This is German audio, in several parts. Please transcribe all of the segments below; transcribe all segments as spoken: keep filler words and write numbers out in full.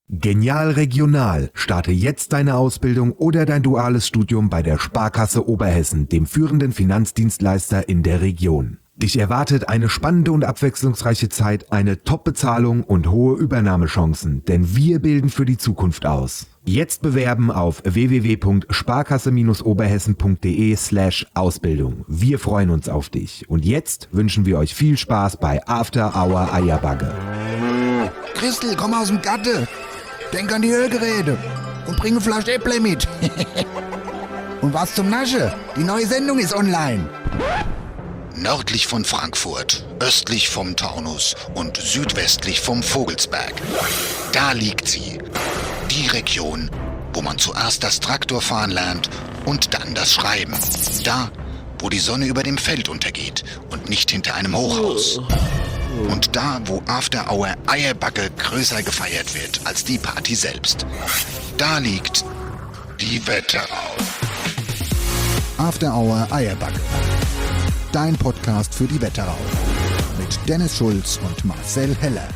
Genial Regional. Starte jetzt deine Ausbildung oder dein duales Studium bei der Sparkasse Oberhessen, dem führenden Finanzdienstleister in der Region. Dich erwartet eine spannende und abwechslungsreiche Zeit, eine Top-Bezahlung und hohe Übernahmechancen, denn wir bilden für die Zukunft aus. Jetzt bewerben auf w w w punkt sparkasse oberhessen punkt de slash Ausbildung. Wir freuen uns auf dich. Und jetzt wünschen wir euch viel Spaß bei After Hour Eierbagge. Christel, komm aus dem Gatte. Denk an die Ölgeräte und bring eine Flasche Äpple mit. Und was zum Nasche? Die neue Sendung ist online. Nördlich von Frankfurt, östlich vom Taunus und südwestlich vom Vogelsberg. Da liegt sie. Die Region, wo man zuerst das Traktorfahren lernt und dann das Schreiben. Da, wo die Sonne über dem Feld untergeht und nicht hinter einem Hochhaus. Und da, wo After Hour Eierbagge größer gefeiert wird als die Party selbst. Da liegt die Wetterau. After Hour Eierbagge. Dein Podcast für die Wetterau. Mit Dennis Schulz und Marcel Heller.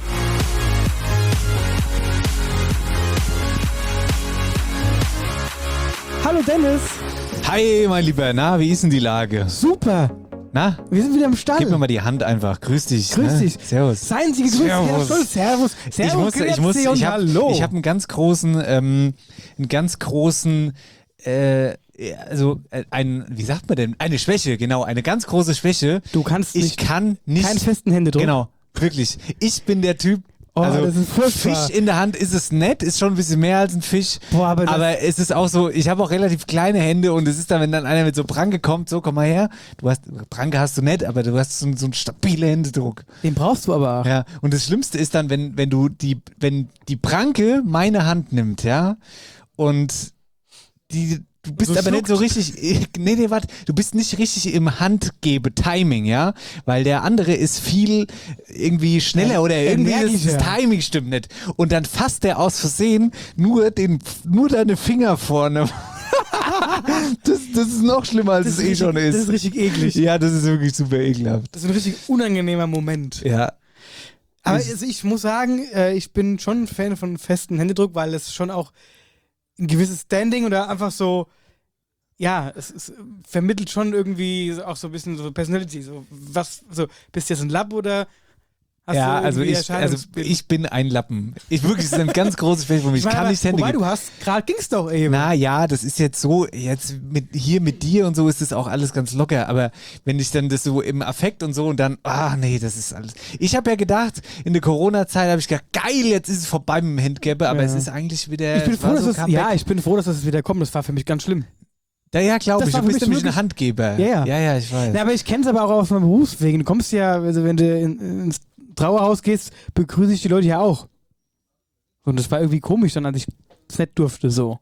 Hallo Dennis. Hi, mein Lieber. Na, wie ist denn die Lage? Super. Na? Wir sind wieder im Stall. Gib mir mal die Hand einfach. Grüß dich. Grüß ne? dich. Servus. Seien Sie gegrüßt, Herr Schulz. Servus. Servus. Ich muss, ich muss, grüezi und ich habe hallo. ich hab einen ganz großen, ähm, einen ganz großen, äh, also äh, ein, wie sagt man denn? Eine Schwäche, genau, eine ganz große Schwäche. Du kannst ich nicht, kann nicht, keinen festen Händedruck. Genau, wirklich. Ich bin der Typ. Oh, also das ist furchtbar. Fisch in der Hand ist es nett, ist schon ein bisschen mehr als ein Fisch. Boah, aber, aber es ist auch so, ich habe auch relativ kleine Hände und es ist dann, wenn dann einer mit so Pranke kommt, so komm mal her, du hast, Pranke hast du nicht, aber du hast so, so einen stabilen Händedruck. Den brauchst du aber auch. Ja, und das Schlimmste ist dann, wenn, wenn du die, wenn die Pranke meine Hand nimmt, ja, und die, du bist So aber schluckt. nicht so richtig, nee, nee, warte, du bist nicht richtig im Handgebe-Timing, ja, weil der andere ist viel irgendwie schneller oder irgendwie das, energischer. das Timing stimmt nicht. Und dann fasst der aus Versehen nur den, nur deine Finger vorne. das, das ist noch schlimmer, als Das es ist eh richtig- schon ist. das ist richtig eklig. Ja, das ist wirklich super ekelhaft. Das ist ein richtig unangenehmer Moment. Ja. Aber also ich muss sagen, äh, ich bin schon ein Fan von festem Händedruck, weil es schon auch ein gewisses Standing oder einfach so, ja, es, es vermittelt schon irgendwie auch so ein bisschen so Personality. So, was, so, bist du jetzt ein Lapp oder hast Ja, du also irgendwie ich, also Erscheinungsbild? ich bin ein Lappen. Ich wirklich, das ist ein ganz großes Feld von mir. Ich meine, kann aber- nicht Hände Wobei, geben. du hast, gerade ging's doch eben. Na ja, das ist jetzt so, jetzt mit hier mit dir und so ist das auch alles ganz locker, aber wenn ich dann das so im Affekt und so und dann, ah nee, das ist alles. Ich habe ja gedacht, in der Corona-Zeit habe ich gedacht, geil, jetzt ist es vorbei mit dem Handgebe, aber Ja. es ist eigentlich wieder. Ich bin es froh, war dass so es, Comeback. ja, ich bin froh, dass es wieder kommt. Das war für mich ganz schlimm. Ja, ja, glaube das ich. war Du für bist mich nämlich ein wirklich- Handgeber. Ja, ja. Ja, ja, ich weiß. Ja, aber ich kenne es aber auch aus meinem Berufswegen. Du kommst ja, also wenn du in, ins Trauerhaus gehst, begrüße ich die Leute ja auch. Und das war irgendwie komisch dann, als ich es nicht durfte, so.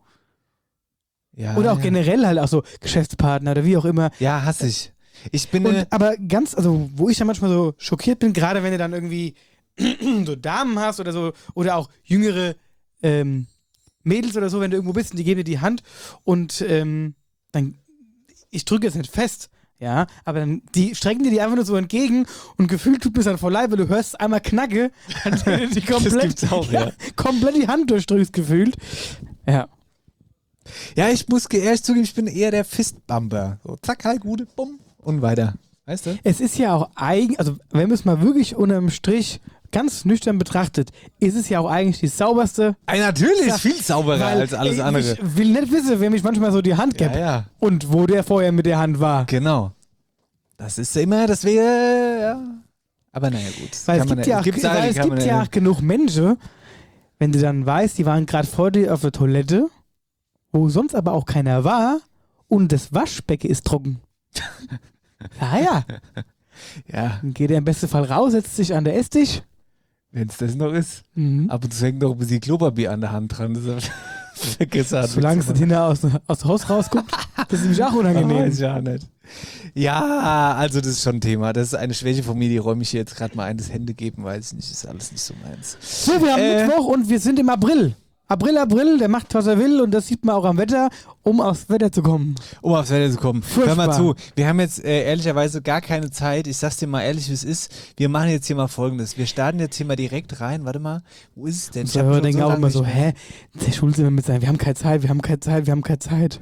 ja, Oder auch ja. generell halt auch so Geschäftspartner oder wie auch immer. Ja, hasse ich. Ich bin. äh, Und, aber ganz, also wo ich dann manchmal so schockiert bin, gerade wenn du dann irgendwie so Damen hast oder so, oder auch jüngere ähm, Mädels oder so, wenn du irgendwo bist und die geben dir die Hand und ähm, dann, ich drücke jetzt nicht fest, ja, aber dann, die strecken dir die einfach nur so entgegen und gefühlt tut mir es dann voll leid, weil du hörst einmal Knacke, dann die komplett, gibt's auch, ja. komplett die Hand durchdrückst gefühlt. Ja. Ja, ich muss ehrlich zugeben, ich bin eher der Fistbumper. So, zack, halt, gute, bumm und weiter. Weißt du? Es ist ja auch eigentlich, also wenn man es mal wirklich unterm Strich ganz nüchtern betrachtet, ist es ja auch eigentlich die sauberste. Ey, natürlich, Ja, ist viel sauberer weil, als alles ey, andere. Ich will nicht wissen, wer mich manchmal so die Hand gibt Ja, ja, und wo der vorher mit der Hand war. genau. Das ist immer, das wäre, ja. Aber naja, gut. Weil es Kann man gibt ja auch, gibt's weil alle, es kann gibt man ja auch genug Menschen, wenn du dann weißt, die waren gerade vor dir auf der Toilette, wo sonst aber auch keiner war und das Waschbecken ist trocken. Ja, ja. Ja, Dann geht er im besten Fall raus, setzt sich an der Esstisch. wenn es das noch ist. Mhm. Ab und zu hängt noch ein bisschen Klopapier an der Hand dran. Das ist vergessen. Solange es nicht hinterher aus, aus dem Haus rausguckt, das ist nämlich auch unangenehm. Weiß ja nicht. Ja, also das ist schon ein Thema. Das ist eine Schwäche von mir, die räume ich hier jetzt gerade mal ein. Das Hände geben, weiß ich nicht, ist alles nicht so meins. So, wir haben Äh. Mittwoch und wir sind im April. April, April, der macht, was er will und das sieht man auch am Wetter, um aufs Wetter zu kommen. Um aufs Wetter zu kommen. Furchtbar. Hör mal zu, wir haben jetzt äh, ehrlicherweise gar keine Zeit. Ich sag's dir mal ehrlich, wie es ist. Wir machen jetzt hier mal Folgendes. Wir starten jetzt hier mal direkt rein. Warte mal, wo ist es denn? Die Hörer denken auch lange immer so, nicht mehr- hä, der Schulze immer mit sein, wir haben keine Zeit, wir haben keine Zeit, wir haben keine Zeit.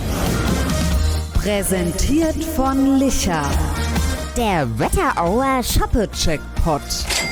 Präsentiert von Licher. Der Wetterauer Shoppe-Checkpot.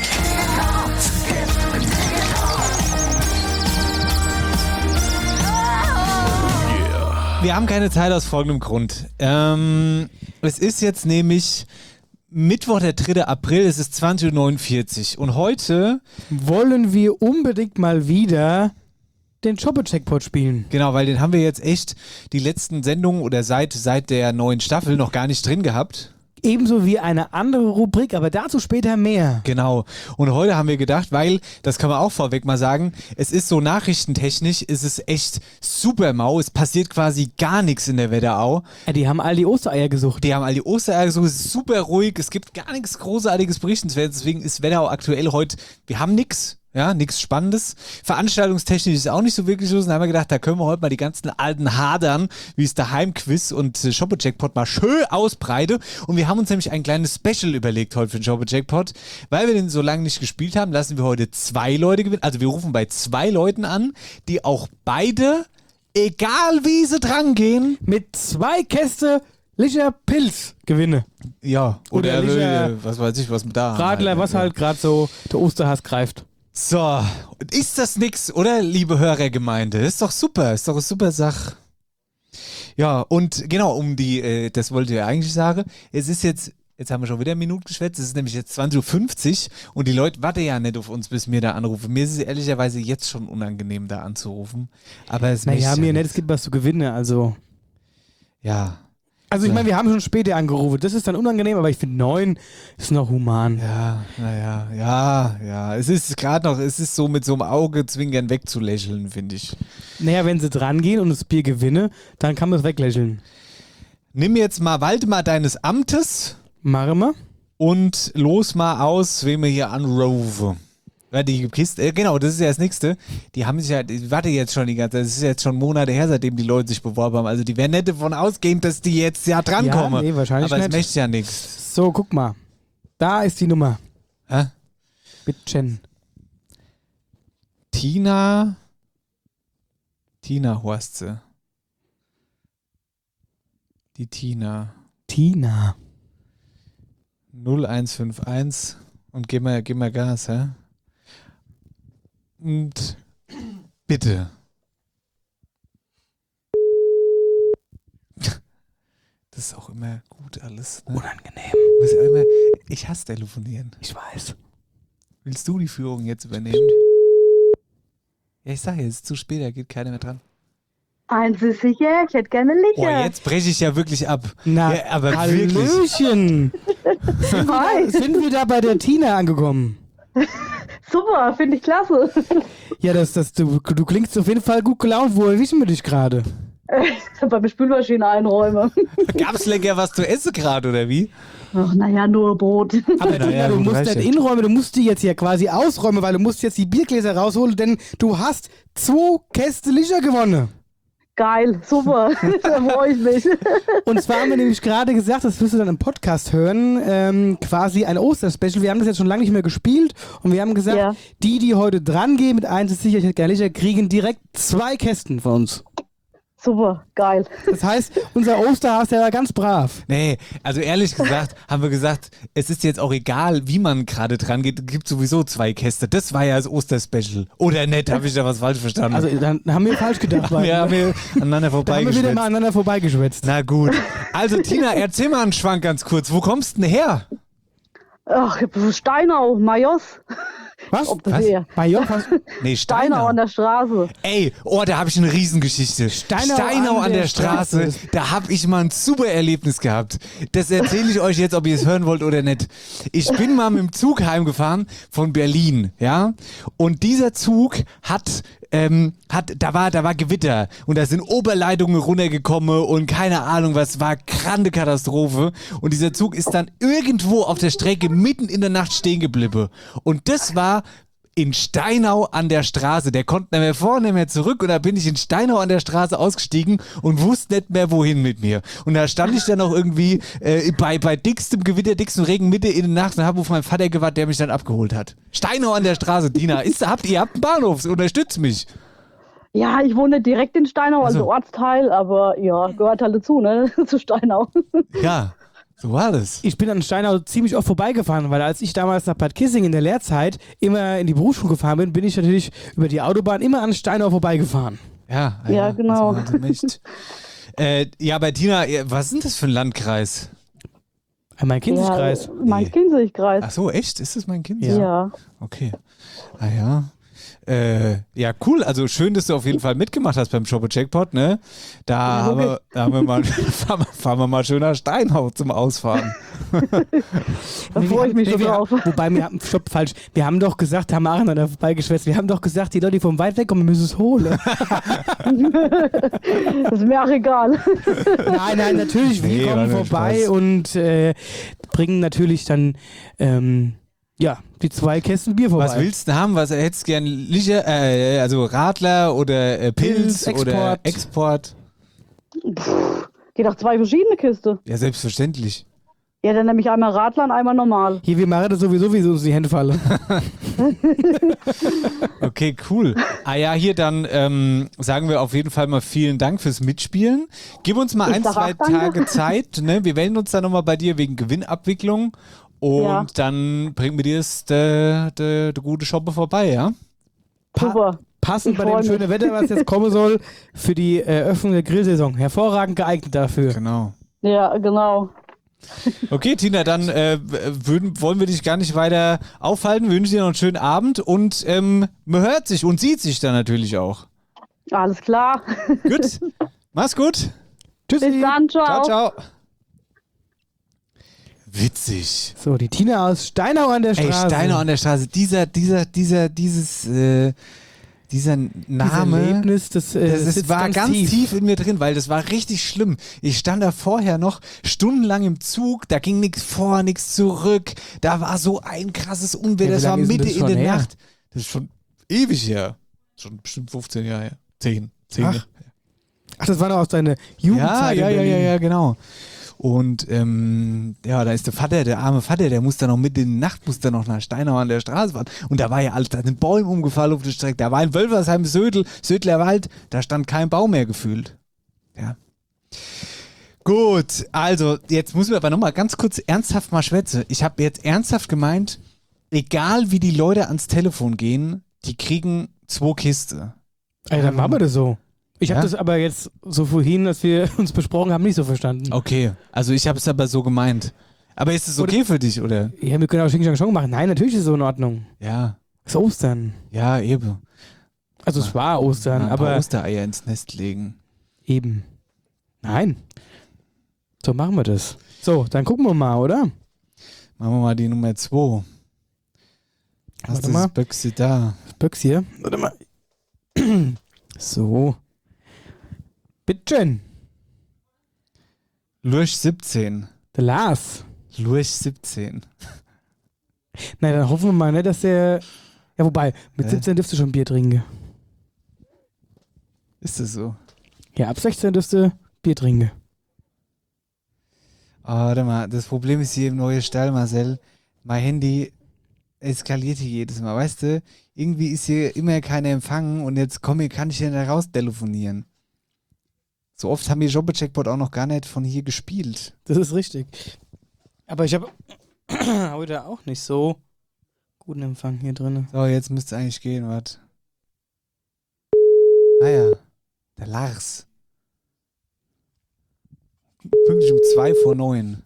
Wir haben keine Zeit aus folgendem Grund. Ähm, es ist jetzt nämlich Mittwoch, der dritte April, es ist zwanzig Uhr neunundvierzig und heute, Wollen wir unbedingt mal wieder den Shoppe-Checkpot spielen. genau, weil den haben wir jetzt echt die letzten Sendungen oder seit, seit der neuen Staffel noch gar nicht drin gehabt. Ebenso wie eine andere Rubrik, aber dazu später mehr. Genau. Und heute haben wir gedacht, weil, das kann man auch vorweg mal sagen, es ist so nachrichtentechnisch, ist es echt super mau. Es passiert quasi gar nichts in der Wetterau. Ja, die haben all die Ostereier gesucht. Die haben all die Ostereier gesucht, es ist super ruhig, es gibt gar nichts Großartiges Berichtenswertes, deswegen ist Wetterau aktuell heute, wir haben nichts. Ja, nichts Spannendes. Veranstaltungstechnisch ist auch nicht so wirklich los. Und da haben wir gedacht, da können wir heute mal die ganzen alten Hadern, wie es Daheim-Quiz und äh, Shoppe-Jackpot mal schön ausbreite. Und wir haben uns nämlich ein kleines Special überlegt heute für den Shoppe-Jackpot. Weil wir den so lange nicht gespielt haben, lassen wir heute zwei Leute gewinnen. Also wir rufen bei zwei Leuten an, die auch beide, egal wie sie drangehen, Mit zwei Käste Licher Pilz gewinne. ja, oder, Oder Licher- äh, was weiß ich, was mit da haben Radler, halt, was ja. halt gerade so der Osterhass greift. So, ist das nix, oder, liebe Hörergemeinde? Ist doch super, ist doch eine super Sache. Ja, und genau, um die, äh, das wollte ich eigentlich sagen, es ist jetzt, jetzt haben wir schon wieder eine Minute geschwätzt, es ist nämlich jetzt zwanzig Uhr fünfzig und die Leute warten ja nicht auf uns, bis wir da anrufen. Mir ist es ehrlicherweise jetzt schon unangenehm, da anzurufen. Aber es Naja, möchte mir ja nicht, es gibt was zu gewinnen, also. Ja, Also ich Ja. meine, wir haben schon später angerufen. Das ist dann unangenehm, aber ich finde neun ist noch human. ja, naja, ja, ja. Es ist gerade noch, es ist so mit so einem Augezwinkern wegzulächeln, finde ich. Naja, wenn sie dran gehen und das Bier gewinne, dann kann man es weglächeln. Nimm jetzt mal, walte mal deines Amtes Machen wir. und los mal aus, wen wir hier anrufen. Ja, die Kiste, äh, genau, das ist ja das Nächste. Die haben sich ja, die warte jetzt schon die ganze Zeit, das ist jetzt schon Monate her, seitdem die Leute sich beworben haben. Also die werden nicht davon ausgehen, dass die jetzt ja drankommen. Ja, nee, wahrscheinlich Aber es nicht. möchte ja nichts. So, guck mal. Da ist die Nummer. Hä? Bittchen. Tina. Tina heißt sie. Die Tina. Tina. null eins fünf eins und gib mal, gib mal Gas, hä? Und bitte. Das ist auch immer gut alles. Ne? Unangenehm. Muss ja immer, ich hasse telefonieren. Ich weiß. Willst du die Führung jetzt übernehmen? Ja, ich sag ja, es ist zu spät, da geht keiner mehr dran. Eins ist sicher, ich hätte gerne Oh, Licher. jetzt breche ich ja wirklich ab. Na, Ja, aber wirklich. Hallöchen. Hi. Sind wir da bei der Tina angekommen? Super, finde ich klasse. Ja, das, das, du, du klingst auf jeden Fall gut gelaunt. Wo erwischen wir dich gerade? Beim Spülmaschine einräumen. Gab's lecker was zu essen gerade, oder wie? Ach, naja, nur Brot. Aber Na Tina, ja, du gut, musst reicht nicht ja. inräumen, du musst die jetzt hier quasi ausräumen, weil du musst jetzt die Biergläser rausholen, denn du hast zwei Käste Licher gewonnen. Geil, super. Da freue ich mich. Und zwar haben wir nämlich gerade gesagt, das wirst du dann im Podcast hören, ähm, quasi ein Osterspecial. Wir haben das jetzt schon lange nicht mehr gespielt und wir haben gesagt, Ja. die, die heute dran gehen mit eins ist sicher, ich hätte gerne Licher, kriegen direkt zwei Kästen von uns. Super, geil. Das heißt, unser Osterhas, der war ganz brav. Nee, also ehrlich gesagt haben wir gesagt, es ist jetzt auch egal, wie man gerade dran geht, es gibt sowieso zwei Käste. Das war ja das Osterspecial. Oder nicht, habe ich da was falsch verstanden? Also dann haben wir falsch gedacht. wir haben wir aneinander da haben wir wieder vorbeigeschwätzt. mal aneinander vorbeigeschwätzt. Na gut. Also Tina, erzähl mal einen Schwank ganz kurz. Wo kommst du denn her? Ach, Steinau, Majos. Was? Ob das Was? eher. Bei Joch hast Nee, Steinau Steinau. an der Straße. Ey, oh, da habe ich eine Riesengeschichte. Steinau an, der, Straße. Da habe ich mal ein super Erlebnis gehabt. Das erzähle ich euch jetzt, ob ihr es hören wollt oder nicht. Ich bin mal mit dem Zug heimgefahren von Berlin, ja. Und dieser Zug hat, ähm, hat, da war, da war Gewitter und da sind Oberleitungen runtergekommen und keine Ahnung, was war grande Katastrophe. Und dieser Zug ist dann irgendwo auf der Strecke mitten in der Nacht stehen geblieben. Und das war in Steinau an der Straße. Der konnte nicht mehr vor, nicht mehr zurück und da bin ich in Steinau an der Straße ausgestiegen und wusste nicht mehr, wohin mit mir. Und da stand ich dann auch irgendwie äh, bei, bei dickstem Gewitter, dickstem Regen Mitte in der Nacht und habe auf meinen Vater gewartet, der mich dann abgeholt hat. Steinau an der Straße, Dina. Ist, habt, ihr habt einen Bahnhof, unterstützt mich. Ja, ich wohne nicht direkt in Steinau, also, Also. Ortsteil, aber ja, gehört halt dazu, ne? Zu Steinau. Ja, so war das. Ich bin an Steinau ziemlich oft vorbeigefahren, weil als ich damals nach Bad Kissing in der Lehrzeit immer in die Berufsschule gefahren bin, bin ich natürlich über die Autobahn immer an Steinau vorbeigefahren. Ja, Ja, genau. das war also nicht. äh, ja, aber Dina, was ist denn das für ein Landkreis? An mein Kinzigkreis. Ja, mein Kinzigkreis. Ach so, echt? Ist das mein Kind? Ja. ja. Okay. Ah ja. Äh, ja, cool. Also schön, dass du auf jeden Fall mitgemacht hast beim Shopper Jackpot, ne? Da, Ja, haben, okay. wir, da haben wir mal, fahren, wir, fahren wir mal schön nach Steinau zum Ausfahren. Da Nee, wir freue ich haben- mich nee, schon wir drauf. haben, Wobei, wir haben, stopp, falsch. Wir haben doch gesagt, haben Aaron da vorbeigeschwätzt, wir haben doch gesagt, die Leute, die vom weit weg kommen, müssen es holen. Das ist mir auch egal. Nein, nein, natürlich, wir Nee, war kommen nur vorbei Spaß. und äh, bringen natürlich dann, ähm, ja, die zwei Kästen Bier vorbei. Was willst du haben? Was hättest du gern? Licher, äh, also Radler oder äh, Pilz, Pilz, oder Export. Export? Geht auch zwei verschiedene Kiste. Ja, selbstverständlich. Ja, dann nehme ich einmal Radler und einmal normal. Hier, wir machen das sowieso, wie uns die Hände fallen. Okay, cool. Ah ja, hier dann ähm, sagen wir auf jeden Fall mal vielen Dank fürs Mitspielen. Gib uns mal Ich ein, sag zwei auch danke. Tage Zeit. Ne? Wir melden uns dann nochmal bei dir wegen Gewinnabwicklung und Ja. dann bringen wir dir das der, der, der gute Shoppe vorbei, ja? Pa- Super. Passend Ich bei dem freu mich. schönen Wetter, was jetzt kommen soll, für die Eröffnung der Grillsaison. Hervorragend geeignet dafür. Genau. Ja, genau. Okay, Tina, dann äh, würden, wollen wir dich gar nicht weiter aufhalten. Wir wünschen dir noch einen schönen Abend und ähm, man hört sich und sieht sich dann natürlich auch. Alles klar. Gut, mach's gut. Tschüssi. Bis dann, ciao. Ciao, ciao. Witzig. So, die Tina aus Steinau an der Ey, Straße. Steinau an der Straße, dieser, dieser, dieser, dieses, äh, dieser Name. Dieses Erlebnis, das, äh, Das, das sitzt war ganz, ganz tief. tief. in mir drin, weil das war richtig schlimm. Ich stand da vorher noch stundenlang im Zug, da ging nichts vor, nichts zurück. Da war so ein krasses Unwetter, Ja, wie das war lange ist denn Mitte das in schon der her? Nacht. Das ist schon ewig her. Schon bestimmt fünfzehn Jahre her. zehn. zehn Ach, Ach, das war doch aus deiner ja, Jugendzeit ja, in ja, ja, Berlin. ja, genau. Und ähm, ja, da ist der Vater, der arme Vater, der muss dann noch mit in die Nacht, muss dann noch nach Steinau an der Straße fahren. Und da war ja alles, da sind Bäume umgefallen auf der Strecke. Da war in Wölfersheim, Södel, Södler Wald, da stand kein Baum mehr gefühlt. Ja. Gut, also jetzt müssen wir aber nochmal ganz kurz ernsthaft mal schwätzen. Ich habe jetzt ernsthaft gemeint, egal wie die Leute ans Telefon gehen, die kriegen zwei Kisten. Ey, dann machen wir das so. Ich Ja? habe das aber jetzt so vorhin, als wir uns besprochen haben, nicht so verstanden. Okay, also ich habe es aber so gemeint. Aber ist es okay für dich, oder? Ja, wir können auch Xing Shang Chong machen. Nein, natürlich ist es so in Ordnung. Ja, Es ist Ostern. ja, eben. Also es war Ostern, Mal ein paar aber Ostereier ins Nest legen. eben. Nein. So machen wir das. So, dann gucken wir mal, oder? Machen wir mal die Nummer zwei. Hast Warte du mal. das Böckse da? Böcks hier. Warte mal. So. Bitteschön. Lurch siebzehn. Der Lars. Lurch siebzehn. Nein, dann hoffen wir mal nicht, dass der... Ja, wobei, mit Hä? siebzehn dürfte schon Bier trinken. Ist das so? Ja, ab sechzehn dürfte Bier trinken. Oh, warte mal, das Problem ist hier im neuen Stall, Marcel. Mein Handy eskaliert hier jedes Mal. Weißt du, irgendwie ist hier immer keiner empfangen und jetzt komm, hier kann ich hier nicht raus telefonieren. So oft haben wir Jobbe-Checkpot auch noch gar nicht von hier gespielt. Das ist richtig. Aber ich habe heute auch nicht so guten Empfang hier drin. So, jetzt müsste es eigentlich gehen, warte. Ah ja, der Lars. Pünktlich um zwei vor neun.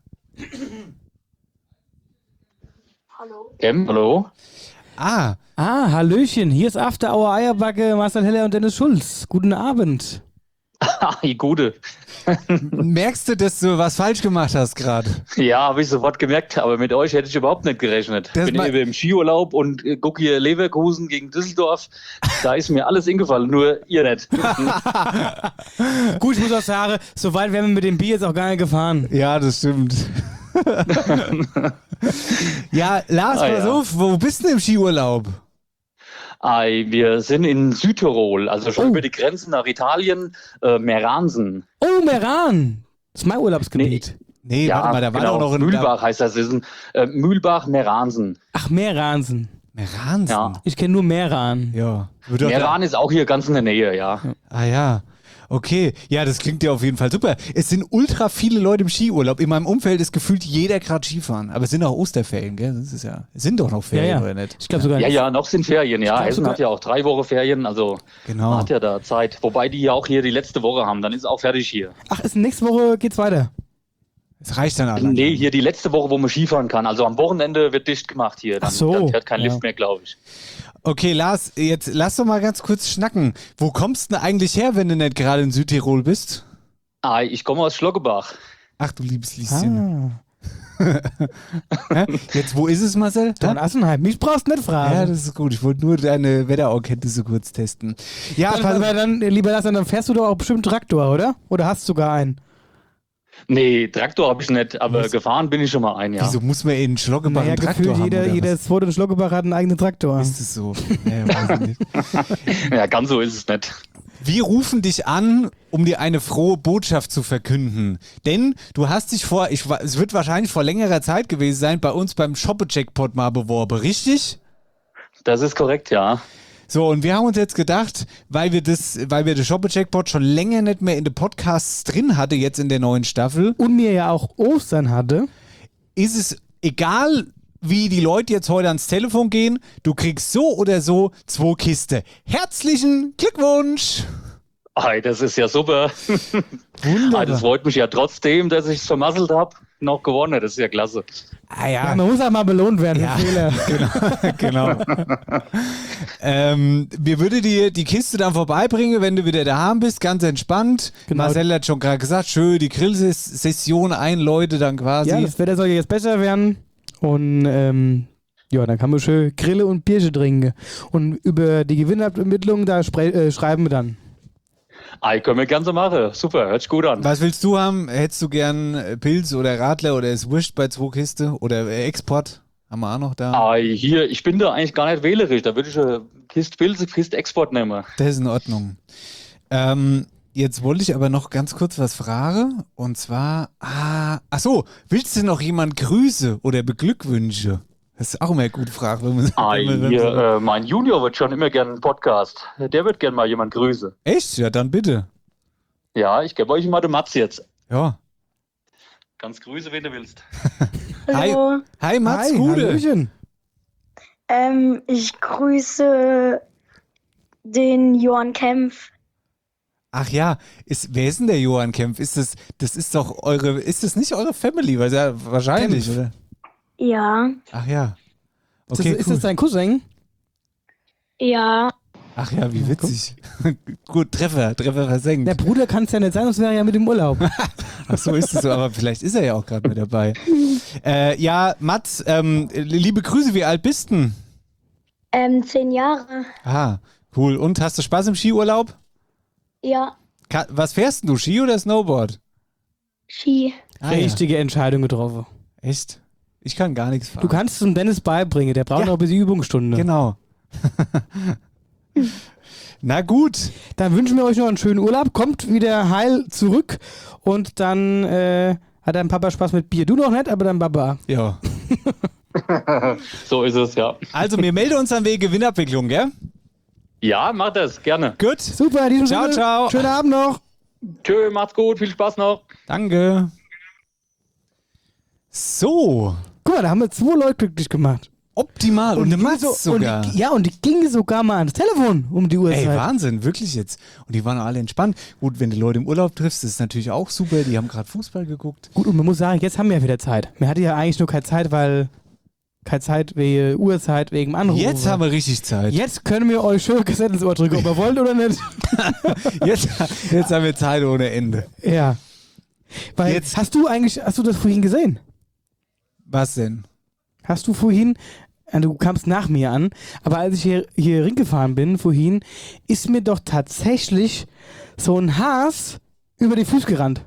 Em, hallo? Ah, Ah, Hallöchen, hier ist After Hour Eierbacke, Marcel Heller und Dennis Schulz. Guten Abend. Ah, die gute. merkst du, dass du was falsch gemacht hast gerade? Ja, habe ich sofort gemerkt, aber mit euch hätte ich überhaupt nicht gerechnet. Das Bin ma- eben im Skiurlaub und äh, gucke hier Leverkusen gegen Düsseldorf. Da ist mir alles ingefallen, nur ihr nicht. Gut, ich muss auch sagen, so weit wären wir mit dem Bier jetzt auch gar nicht gefahren. Ja, das stimmt. ja, Lars, Ah, pass ja. auf, wo bist du denn im Skiurlaub? Ei, wir sind in Südtirol, also schon Oh. über die Grenzen nach Italien, äh, Meransen. Oh, Meran! Das ist mein Urlaubsgebiet. Nee, Ja, warte mal, da war genau, doch noch ein... Mühlbach heißt das. das ist ein, äh, Mühlbach, Meransen. Ach, Meransen. Meransen? Ja. Ich kenne nur Meran. Ja. Wird doch Meran ist auch hier ganz in der Nähe, ja. Ah ja, okay. Ja, das klingt ja auf jeden Fall super. Es sind ultra viele Leute im Skiurlaub. In meinem Umfeld ist gefühlt jeder gerade Skifahren. Aber es sind auch Osterferien, gell? Das ist ja, es sind doch noch Ferien, Ja, ja. oder nicht? Ich glaube sogar Ja, ja, noch sind Ferien, ja. glaub Hessen sogar- hat ja auch drei Wochen Ferien, also Genau. man hat ja da Zeit. Wobei die ja auch hier die letzte Woche haben, dann ist auch fertig hier. Ach, ist nächste Woche geht's weiter. Es reicht dann alle. Nee, hier die letzte Woche, wo man Skifahren kann. Also am Wochenende wird dicht gemacht hier. Dann, Ach so, dann fährt kein ja. Lift mehr, glaube ich. Okay, Lars, jetzt lass doch mal ganz kurz schnacken. Wo kommst du denn eigentlich her, wenn du nicht gerade in Südtirol bist? Ah, ich komme aus Schloggebach. Ach du liebes Lieschen. Ah. Hä? Jetzt, wo ist es, Marcel? Von Assenheim. Mich brauchst du nicht fragen. Ja, das ist gut. Ich wollte nur deine Wetteraukenntnisse kurz testen. Ja, Dann, pass- aber dann, äh, lieber Lasse, dann fährst du doch auch bestimmt Traktor, oder? Oder hast du sogar einen? Nee, Traktor habe ich nicht, aber Was? gefahren bin ich schon mal ein, ja. wieso muss man in Schloggebach Naja, einen Traktor gefühlt haben? jeder, oder jeder was? zweite in Schloggebach hat einen eigenen Traktor. Ist es so? Naja, weiß ich nicht. Ja, ganz so ist es nicht. Wir rufen dich an, um dir eine frohe Botschaft zu verkünden. Denn du hast dich vor, ich, wa- es wird wahrscheinlich vor längerer Zeit gewesen sein, bei uns beim Shoppe-Jackpot mal beworben, richtig? Das ist korrekt, ja. So, und wir haben uns jetzt gedacht, weil wir das, weil wir den Shoppe-Jackpot schon länger nicht mehr in den Podcasts drin hatte, jetzt in der neuen Staffel, Und mir ja auch Ostern hatte. ist es egal, wie die Leute jetzt heute ans Telefon gehen, du kriegst so oder so zwei Kiste. Herzlichen Glückwunsch! Ei, das ist ja super. Wunderbar. Ah, das freut mich ja trotzdem, dass ich es vermasselt habe. Noch gewonnen, das ist ja klasse. Ah Ja, man muss auch mal belohnt werden Ja. für Fehler. Genau. ähm, wir würden dir die Kiste dann vorbeibringen, wenn du wieder daheim bist, ganz entspannt. Genau. Marcel hat schon gerade gesagt, schön die Grillsession einläute dann quasi. Ja, das Wetter soll ja jetzt besser werden. Und ähm, ja, dann kann man schön Grille und Bierchen trinken. Und über die Gewinnermittlung, da spre- äh, schreiben wir dann. Ei, können wir gerne so machen. Super, hört sich gut an. Was willst du haben? Hättest du gern äh, Pilz oder Radler oder ist wurscht bei zwei Kiste oder äh, Export? Haben wir auch noch da. Ei, hier, ich bin da eigentlich gar nicht wählerisch. Da würde ich eine Kiste Pilze, Kiste Export nehmen. Das ist in Ordnung. Ähm, jetzt wollte ich aber noch ganz kurz was fragen. Und zwar, ah, ach so, willst du noch jemand grüße oder beglückwünsche? Das ist auch immer eine gute Frage. Wenn man, Ei, wenn man, wenn hier, man so, äh, mein Junior wird schon immer gerne einen Podcast. Der wird gerne mal jemand grüßen. echt? Ja, dann bitte. Ja, ich gebe euch mal den Mats jetzt. Ja. Ganz grüße, wen du willst. Hallo, Hi, Mats, Hi, Gude. Hallöchen. ähm, ich grüße den Johann Kempf. Ach ja, ist, wer ist denn der Johann Kempf? Ist das, das ist doch eure, ist das nicht eure Family? Weil ja, wahrscheinlich, Kempf. oder? Ja, Ach ja. Ist Okay, das, ist cool. das dein Cousin? ja, Ach ja, wie witzig. Gut, Treffer, Treffer versenkt. Der Bruder kann es ja nicht sein, sonst wäre er ja mit dem Urlaub. Ach so ist es so, aber vielleicht ist er ja auch gerade mit dabei. Äh, ja, Mats, ähm, liebe Grüße, wie alt bist du denn? ähm, zehn Jahre. Ah, cool. Und hast du Spaß im Skiurlaub? Ja, Ka was fährst denn du, Ski oder Snowboard? Ski. Ah, Richtige Entscheidung getroffen. Ja. Echt? Ich kann gar nichts fahren. Du kannst es dem Dennis beibringen, der braucht Ja. noch ein bisschen Übungsstunde. Genau. Na gut. Dann wünschen wir euch noch einen schönen Urlaub. Kommt wieder heil zurück und dann äh, hat dein Papa Spaß mit Bier. Du noch nicht, aber dein Papa. Ja. So ist es, ja. Also, wir melden uns an wegen Gewinnabwicklung, gell? Ja, mach das, gerne. Gut. Super, in diesem Ciao, Sinne, ciao. schönen Abend noch. Tschö, macht's gut, viel Spaß noch. Danke. So. Guck mal, da haben wir zwei Leute glücklich gemacht. Optimal. Und, die eine gingen Mats so, und sogar. die, ja, und die gingen sogar mal ans Telefon um die Uhrzeit. Ey, Wahnsinn, wirklich jetzt. Und die waren alle entspannt. Gut, wenn du Leute im Urlaub triffst, das ist natürlich auch super. Die haben gerade Fußball geguckt. Gut, und man muss sagen, jetzt haben wir ja wieder Zeit. Wir hatten ja eigentlich nur keine Zeit, weil keine Zeit wegen Uhrzeit, wegen dem Anruf. Jetzt haben wir richtig Zeit. Jetzt können wir euch schön Kassetten ins Ohr drücken, ob ihr wollt oder nicht. Jetzt, jetzt haben wir Zeit ohne Ende. Ja. Weil Jetzt- hast du eigentlich, hast du das vorhin gesehen? Was denn? Hast du vorhin, äh, du kamst nach mir an, aber als ich hier, hier ringefahren bin, vorhin, ist mir doch tatsächlich so ein Has über die Fuß gerannt.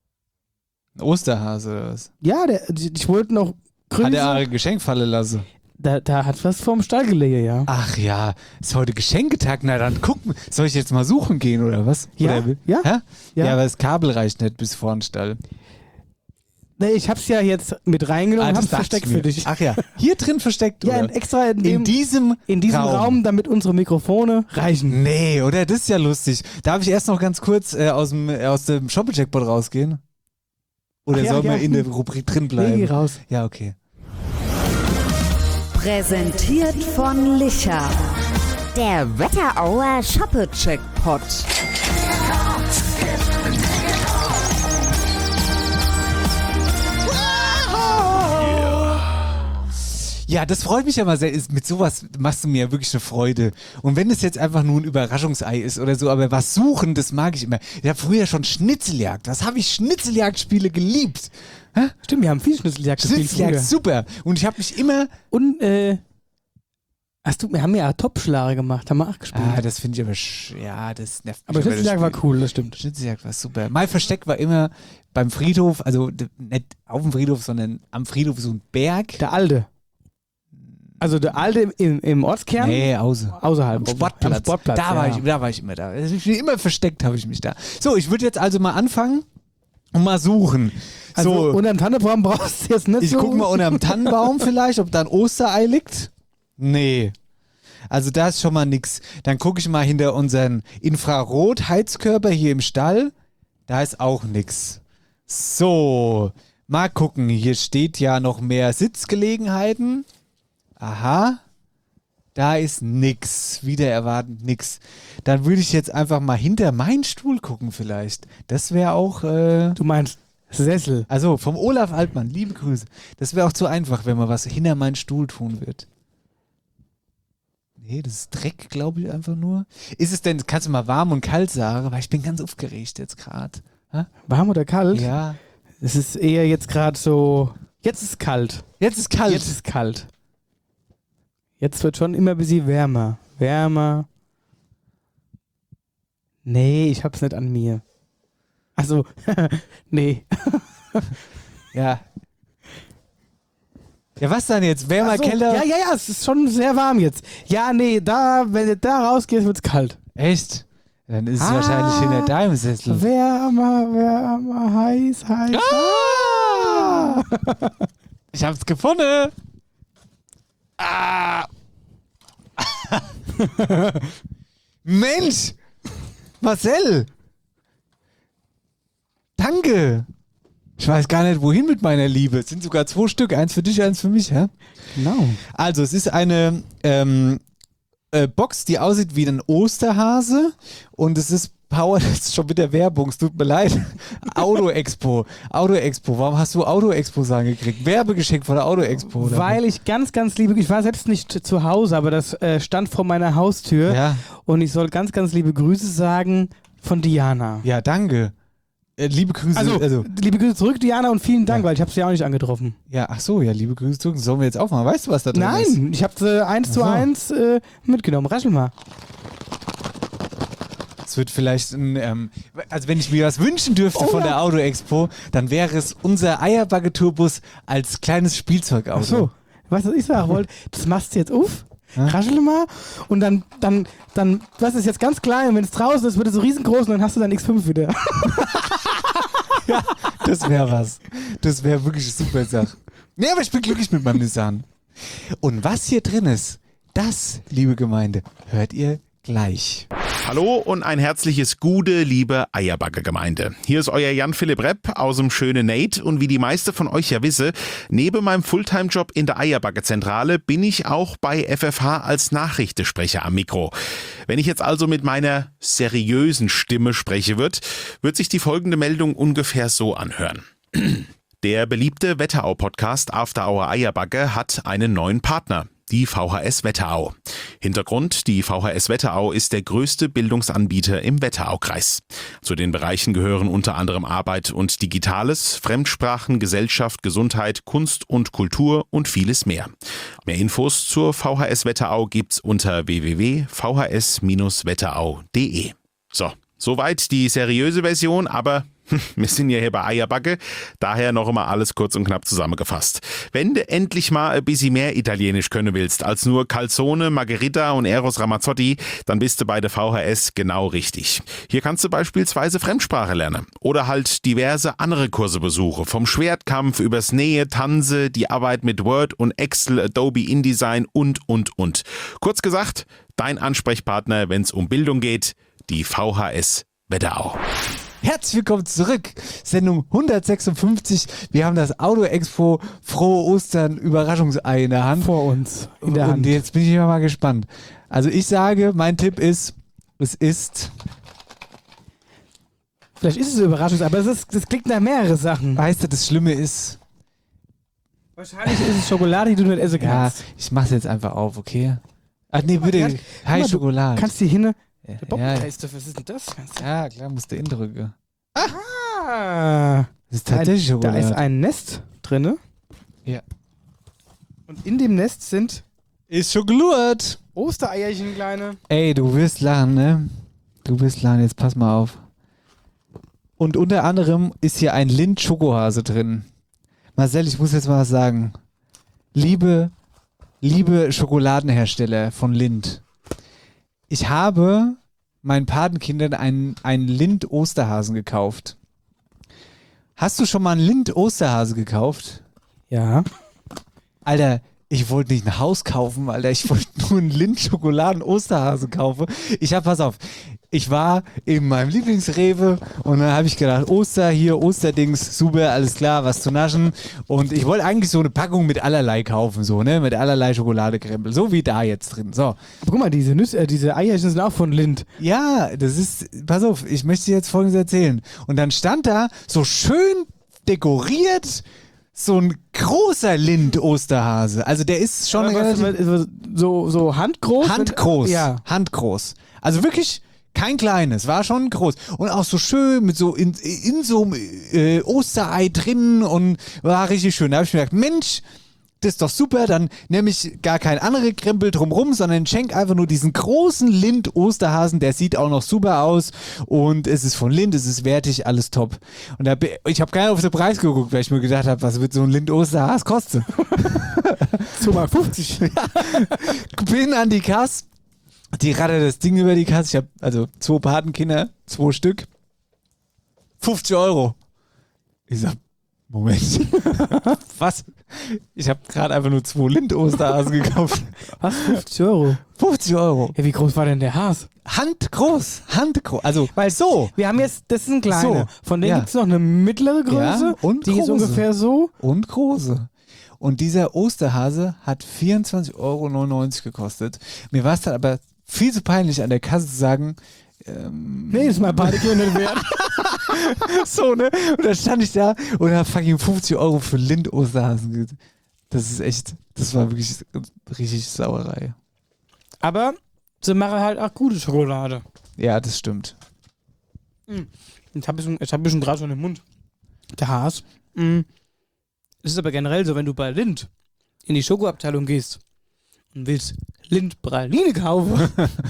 Ein Osterhase oder was? Ja, der, ich wollte noch Hat er grüßen. ein Geschenk fallen lassen? Da, da hat was vorm Stall gelegen, ja. Ach ja, ist heute Geschenketag. Na dann gucken. Soll ich jetzt mal suchen gehen oder was? Ja, Oder, ja, Hä? ja. Ja, aber das Kabel reicht nicht bis vor den Stall. Nee, ich hab's ja jetzt mit reingenommen und das hab's dachte versteckt ich mir. für dich. Ach ja, hier drin versteckt, Ja, oder? in, extra in, In dem, diesem, in diesem Raum. Raum. damit unsere Mikrofone reichen. Nee, oder? Das ist ja lustig. Darf ich erst noch ganz kurz äh, aus dem, äh, aus dem Shopping-Jackpot rausgehen? Oder Ach ja, sollen wir ja. in der Rubrik drin Nee, bleiben? geh raus. Ja, okay. Präsentiert von Licher. Der Wetterauer Shoppe-Checkpot. Ja, das freut mich ja mal sehr. Ist- Mit sowas machst du mir ja wirklich eine Freude. Und wenn es jetzt einfach nur ein Überraschungsei ist oder so, aber was suchen, das mag ich immer. Ich habe früher schon Schnitzeljagd. Was habe ich Schnitzeljagdspiele geliebt? Stimmt, wir haben viel Schnitzeljagd gespielt Schnitzeljagd, früher. super. Und ich habe mich immer... Und, äh, hast du, wir haben ja Topschlage gemacht, haben wir auch gespielt. Ah, das finde ich aber... Sch ja, das nervt mich. aber Schnitzeljagd war das cool, das stimmt. Schnitzeljagd war super. Mein Versteck war immer beim Friedhof, also d- nicht auf dem Friedhof, sondern am Friedhof so ein Berg. Der Alte. Also der Alte im, im, im Ortskern? Nee, außer. Außerhalb. Am Sportplatz. Am Sportplatz, da, war ja. ich, da war ich immer da. Also ich bin immer versteckt, habe ich mich da. So, ich würde jetzt also mal anfangen und mal suchen. Also so, unterm Tannenbaum brauchst du jetzt nicht ich so... gucke mal unterm Tannenbaum vielleicht, ob da ein Osterei liegt. Nee. Also da ist schon mal nix. Dann gucke ich mal hinter unseren Infrarotheizkörper hier im Stall. Da ist auch nix. So, mal gucken. Hier steht ja noch mehr Sitzgelegenheiten. Aha. Da ist nix. Wieder erwartend nix. Dann würde ich jetzt einfach mal hinter meinen Stuhl gucken vielleicht. Das wäre auch... Äh, Du meinst Sessel. also vom Olaf Altmann, liebe Grüße. Das wäre auch zu einfach, wenn man was hinter meinen Stuhl tun wird. Nee, das ist Dreck, glaube ich, einfach nur. Ist es denn, kannst du mal warm und kalt sagen, weil ich bin ganz aufgeregt jetzt gerade. Warm oder kalt? Ja. Es ist eher jetzt gerade so... Jetzt ist kalt. Jetzt ist kalt. Jetzt ist kalt. Jetzt wird schon immer ein bisschen wärmer. Wärmer. Nee, ich hab's nicht an mir. Also, nee. Ja. Ja, was dann jetzt? Wärmer, Ach so, Keller? Ja, ja, ja, es ist schon sehr warm jetzt. Ja, nee, da, wenn du da rausgehst, wird's kalt. Echt? Dann ist es Ah. wahrscheinlich hinter deinem Sessel. Wärmer, wärmer, heiß, heiß. Ah! Ich hab's gefunden. Ah. Mensch! Marcel! Danke! Ich weiß gar nicht, wohin mit meiner Liebe. Es sind sogar zwei Stück, eins für dich, eins für mich, hä? Genau. Also, es ist eine ähm, äh, Box, die aussieht wie ein Osterhase und es ist Power, das ist schon wieder Werbung, es tut mir leid. Auto Expo. Auto Expo. Warum hast du Auto Expo sagen gekriegt? Werbegeschenk von der Auto Expo. oder? Weil ich ganz, ganz liebe, ich war selbst nicht zu Hause, aber das äh, stand vor meiner Haustür Ja. und ich soll ganz, ganz liebe Grüße sagen von Diana. Ja, danke. Äh, liebe Grüße. Also, also, liebe Grüße zurück, Diana, und vielen Dank, Ja. weil ich habe sie ja auch nicht angetroffen. ja, ach so, ja, liebe Grüße zurück. Sollen wir jetzt aufmachen? Weißt du, was da drin ist? Nein, ich habe sie eins zu Ach so. eins äh, mitgenommen. Raschel mal. Es wird vielleicht ein, ähm, also wenn ich mir was wünschen dürfte Oh, von ja. der Auto Expo, dann wäre es unser Eierbagge-Tourbus als kleines Spielzeugauto. Ach so, weißt du, was ich sagen wollte? Das machst du jetzt auf, raschel mal und dann, dann, dann, das ist jetzt ganz klein und wenn es draußen ist, wird es so riesengroß und dann hast du dein X fünf wieder. Ja, das wäre was. Das wäre wirklich eine super Sache. Nee, aber ich bin glücklich mit meinem Nissan. Und was hier drin ist, das, liebe Gemeinde, hört ihr gleich. Hallo und ein herzliches Gude, liebe Eierbagge-Gemeinde. Hier ist euer Jan-Philipp Repp aus dem schönen Nate und wie die meisten von euch ja wissen, neben meinem Fulltime-Job in der Eierbagge-Zentrale bin ich auch bei F F H als Nachrichtensprecher am Mikro. Wenn ich jetzt also mit meiner seriösen Stimme spreche wird, wird sich die folgende Meldung ungefähr so anhören. Der beliebte Wetterau-Podcast After Hour Eierbagge hat einen neuen Partner. Die V H S Wetterau. Hintergrund, die V H S Wetterau ist der größte Bildungsanbieter im Wetteraukreis. Zu den Bereichen gehören unter anderem Arbeit und Digitales, Fremdsprachen, Gesellschaft, Gesundheit, Kunst und Kultur und vieles mehr. Mehr Infos zur V H S Wetterau gibt's unter w w w punkt v h s Bindestrich wetterau punkt d e. So, soweit die seriöse Version, aber Wir sind ja hier bei Eierbacke, daher noch immer alles kurz und knapp zusammengefasst. Wenn du endlich mal ein bisschen mehr Italienisch können willst, als nur Calzone, Margherita und Eros Ramazzotti, dann bist du bei der V H S genau richtig. Hier kannst du beispielsweise Fremdsprache lernen oder halt diverse andere Kurse besuchen, vom Schwertkampf übers Nähe, Tanze, die Arbeit mit Word und Excel, Adobe InDesign und, und, und. Kurz gesagt, dein Ansprechpartner, wenn es um Bildung geht, die V H S Wetterau. Herzlich willkommen zurück, Sendung hundertsechsundfünfzig. Wir haben das Auto Expo Frohe Ostern Überraschungsei in der Hand. Vor uns, in der Und Hand. jetzt bin ich mal gespannt. Also ich sage, mein Tipp ist, es ist... Vielleicht ist es eine Überraschung, aber es, ist, es klingt nach mehrere Sachen. Weißt du, das Schlimme ist... Wahrscheinlich ist es Schokolade, die du nicht essen Ja, kannst. ich mach's jetzt einfach auf, okay? Ach nee, bitte, Kannst- Hi guck mal, Schokolade. Du kannst die hinne... ja, Der Bob, ja, was ist denn das? ja, klar, musst du indrücken. Ah, Das ist tatsächlich da Schokolade. ist ein Nest drinne. Ja. Und in dem Nest sind Ist Schokolade. Ostereierchen, kleine. Ey, du wirst lachen, ne? Du wirst lachen, jetzt pass mal auf. Und unter anderem ist hier ein Lind-Schokohase drin. Marcel, ich muss jetzt mal was sagen. Liebe, liebe Schokoladenhersteller von Lind. Ich habe meinen Patenkindern einen, einen Lind-Osterhasen gekauft. Hast du schon mal einen Lind-Osterhase gekauft? Ja. Alter, ich wollte nicht ein Haus kaufen, Alter. Ich wollte nur einen Lind-Schokoladen-Osterhase kaufen. Ich hab, pass auf, ich war in meinem Lieblingsrewe und dann habe ich gedacht, Oster hier, Osterdings, super, alles klar, was zu naschen. Und ich wollte eigentlich so eine Packung mit allerlei kaufen, so, ne, mit allerlei Schokoladekrempel, so wie da jetzt drin, so. Aber guck mal, diese, Nüsse, äh, diese Eierchen sind auch von Lind. Ja, das ist, pass auf, ich möchte dir jetzt Folgendes erzählen. Und dann stand da so schön dekoriert so ein großer Lind-Osterhase. Also der ist schon Aber was, relativ so, so handgroß? handgroß. Ja. Handgroß. Also wirklich kein kleines, war schon groß. Und auch so schön mit so in, in so einem äh, Osterei drin und war richtig schön. Da habe ich mir gedacht, Mensch, das ist doch super, dann nehme ich gar kein andere Krempel drumrum, sondern schenk einfach nur diesen großen Lind-Osterhasen, der sieht auch noch super aus und es ist von Lind, es ist wertig, alles top. Und da, ich habe gar nicht auf den Preis geguckt, weil ich mir gedacht habe, was wird so ein Lind-Osterhas kosten? zwei Mark fünfzig. Bin an die Kasse, die rattert das Ding über die Kasse, ich habe also zwei Patenkinder, zwei Stück, fünfzig Euro. Ich sag, Moment. Was? Ich habe gerade einfach nur zwei Lind-Osterhasen gekauft. Was? fünfzig Euro? fünfzig Euro. Ja, wie groß war denn der Has? Handgroß. Handgroß. Also, Weil so. Wir haben jetzt, das ist ein kleiner. So. Von denen Ja. gibt es noch eine mittlere Größe. Ja, und die ist große. ungefähr so. Und große. Und dieser Osterhase hat vierundzwanzig Euro neunundneunzig gekostet. Mir war es dann aber viel zu peinlich, an der Kasse zu sagen, ähm, Nee, ist mal beide Kinder nicht wert. so, ne? Und dann stand ich da und habe fucking fünfzig Euro für Lind-Osterhasen gekriegt. Das ist echt, das war wirklich richtig Sauerei. Aber sie machen halt auch gute Schokolade. Ja, das stimmt. Jetzt habe ich, schon- jetzt hab ich schon gerade schon im Mund. Der Has. Mm. Es ist aber generell so, wenn du bei Lind in die Schokoabteilung gehst und willst Lind-Praline kaufen,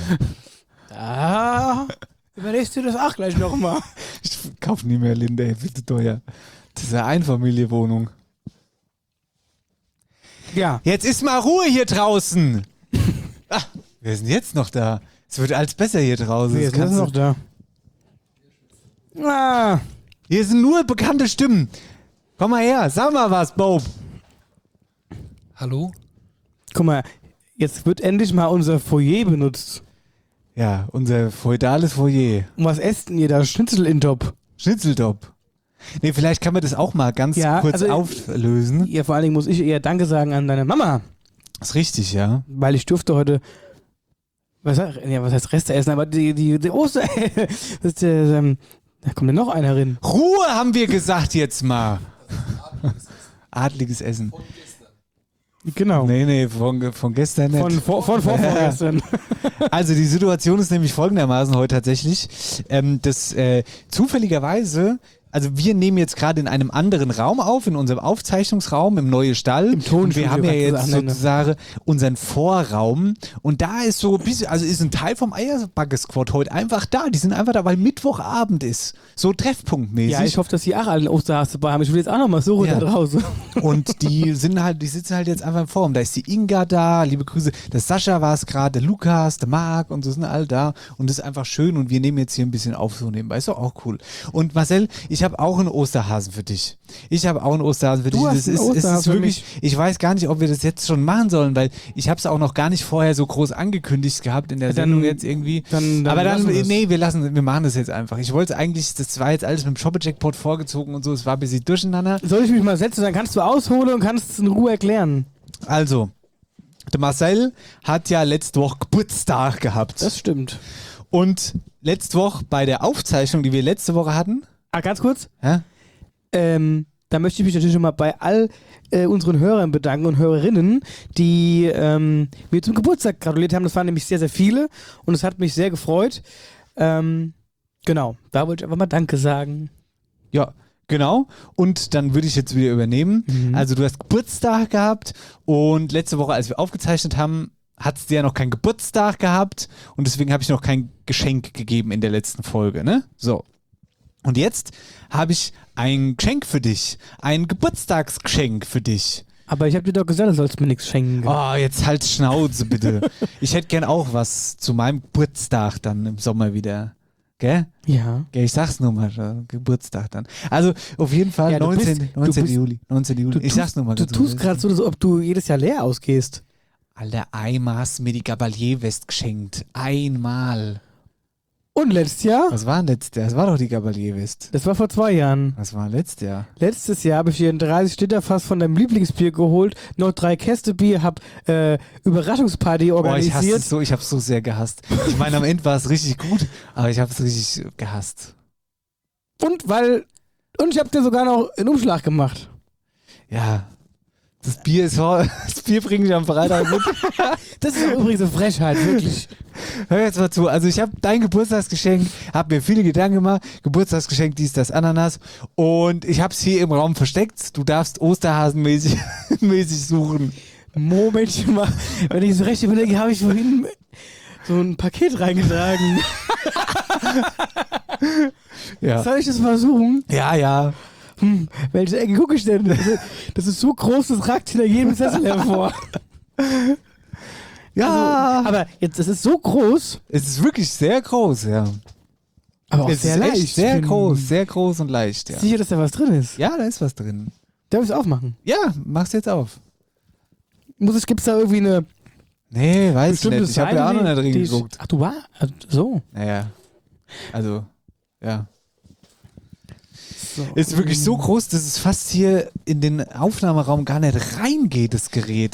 da überlegst du das auch gleich nochmal. Ich kaufe nie mehr Lind, ey, viel zu teuer. Das ist eine Einfamilienwohnung. Ja. Jetzt ist mal Ruhe hier draußen. Ach, wer ist denn jetzt noch da? Es wird alles besser hier draußen. Wer Das ist denn kannst noch du- da? Ah. Hier sind nur bekannte Stimmen. Komm mal her, sag mal was, Bob. Hallo? Guck mal, jetzt wird endlich mal unser Foyer benutzt. Ja, unser feudales Foyer. Und was esst denn ihr da? Schnitzel in Top. Schnitzeltop. Nee, vielleicht kann man das auch mal ganz Ja, kurz also- auflösen. Ja, vor allen Dingen muss ich eher Danke sagen an deine Mama, Ist richtig, ja. weil ich durfte heute, was, ja, was heißt Reste essen, aber die, die, die Oster, das ist, äh, ähm, da kommt ja noch einer rein. Ruhe haben wir gesagt jetzt mal. Adliges Essen. Genau. Nee, nee, von, von gestern nicht. Von, vor, von vorvorgestern. Also die Situation ist nämlich folgendermaßen heute tatsächlich, ähm, dass äh, zufälligerweise also wir nehmen jetzt gerade in einem anderen Raum auf, in unserem Aufzeichnungsraum, im neuen Stall. Im Tonstudio. Und wir haben ja kannst du jetzt sagen, ne? sozusagen unseren Vorraum. Und da ist so ein bisschen, also ist ein Teil vom Eierbacke-Squad heute einfach da. Die sind einfach da, weil Mittwochabend ist. So treffpunktmäßig. Ja, ich hoffe, dass die auch alle einen Osterhase dabei haben. Ich will jetzt auch noch mal so runter Ja. draußen. Und die sind halt, die sitzen halt jetzt einfach im Forum. Da ist die Inga da, liebe Grüße. Der Sascha war es gerade, der Lukas, der Marc und so sind alle da. Und das ist einfach schön. Und wir nehmen jetzt hier ein bisschen auf so nebenbei. Ist doch auch cool. Und Marcel, ich habe auch einen Osterhasen für dich. Ich habe auch einen Osterhasen für Du dich. hast Das einen ist, es Osterhasen ist für wirklich, ich weiß gar nicht, ob wir das jetzt schon machen sollen, weil ich habe es auch noch gar nicht vorher so groß angekündigt gehabt in der Dann- Sendung jetzt irgendwie. dann- dann Aber dann, lassen wir es. nee, wir lassen, wir machen das jetzt einfach. Ich wollte eigentlich, das war jetzt alles mit dem Shopper-Jackpot vorgezogen und so, es war ein bisschen durcheinander. Soll ich mich mal setzen, dann kannst du ausholen und kannst es in Ruhe erklären. Also, der Marcel hat ja letzte Woche Geburtstag gehabt. Das stimmt. Und letzte Woche bei der Aufzeichnung, die wir letzte Woche hatten, Ah, ganz kurz. ja, Ähm, da möchte ich mich natürlich schon mal bei all äh, unseren Hörern bedanken und Hörerinnen, die ähm, mir zum Geburtstag gratuliert haben. Das waren nämlich sehr, sehr viele und es hat mich sehr gefreut. Ähm, genau, da wollte ich einfach mal Danke sagen. ja, genau. Und dann würde ich jetzt wieder übernehmen. Mhm. Also du hast Geburtstag gehabt und letzte Woche, als wir aufgezeichnet haben, hattest du ja noch keinen Geburtstag gehabt und deswegen habe ich noch kein Geschenk gegeben in der letzten Folge, ne? So. Und jetzt habe ich ein Geschenk für dich. Ein Geburtstagsgeschenk für dich. Aber ich habe dir doch gesagt, du sollst mir nichts schenken. Oh, jetzt halt Schnauze bitte. Ich hätte gern auch was zu meinem Geburtstag dann im Sommer wieder. Gell? Ja. Gell, ich sag's nur mal, äh, Geburtstag dann. Also auf jeden Fall Ja, du bist- neunzehnten du neunzehnten bist- Juli. neunzehnten Juli. Du Ich tust- sag's nur mal Du ganz tust kurz. gerade so, als ob du jedes Jahr leer ausgehst. Alter, einmal hast du mir die Gabalier-West geschenkt. Einmal. Und letztes Jahr? Was war denn letztes Jahr? Das war doch die Gabalier-West. Das war vor zwei Jahren. Was war letztes Jahr? Letztes Jahr habe ich dir ein dreißig Liter Fass von deinem Lieblingsbier geholt, noch drei Käste Bier, hab äh, Überraschungsparty Boah, ich hasse organisiert. es so, ich hab's so sehr gehasst. Ich meine, am Ende war es richtig gut, aber ich hab's richtig gehasst. Und weil und ich habe dir sogar noch einen Umschlag gemacht. Ja. Das Bier ist das Bier bringe ich am Freitag mit. Das ist übrigens eine Frechheit, wirklich. Hör jetzt mal zu. Also ich habe dein Geburtstagsgeschenk, habe mir viele Gedanken gemacht. Geburtstagsgeschenk, dies, das, Ananas. Und ich habe es hier im Raum versteckt. Du darfst Osterhasenmäßig mäßig suchen. Momentchen mal, wenn ich so recht überlege, habe ich vorhin so ein Paket reingetragen. Ja. Soll ich das mal suchen? Ja, ja. Hm, welche Ecke gucke ich denn? Das ist, das ist so groß, das ragt hinter jedem Sessel hervor. Ja. Also, aber jetzt, es ist so groß, Es ist wirklich sehr groß, ja. aber auch Es sehr ist leicht. echt sehr Ich bin groß, sehr groß und leicht, ja. Sicher, dass da was drin ist. Ja, da ist was drin. Darf ich es aufmachen? Ja, mach's jetzt auf. Muss es, gibt's da irgendwie eine Nee, weiß ich bestimmte nicht. Ich habe ja auch noch nicht drin die ich- geguckt. Ach, du war? Also, so. Naja. Also, ja. so. Ist wirklich so groß, dass es fast hier in den Aufnahmeraum gar nicht reingeht, das Gerät.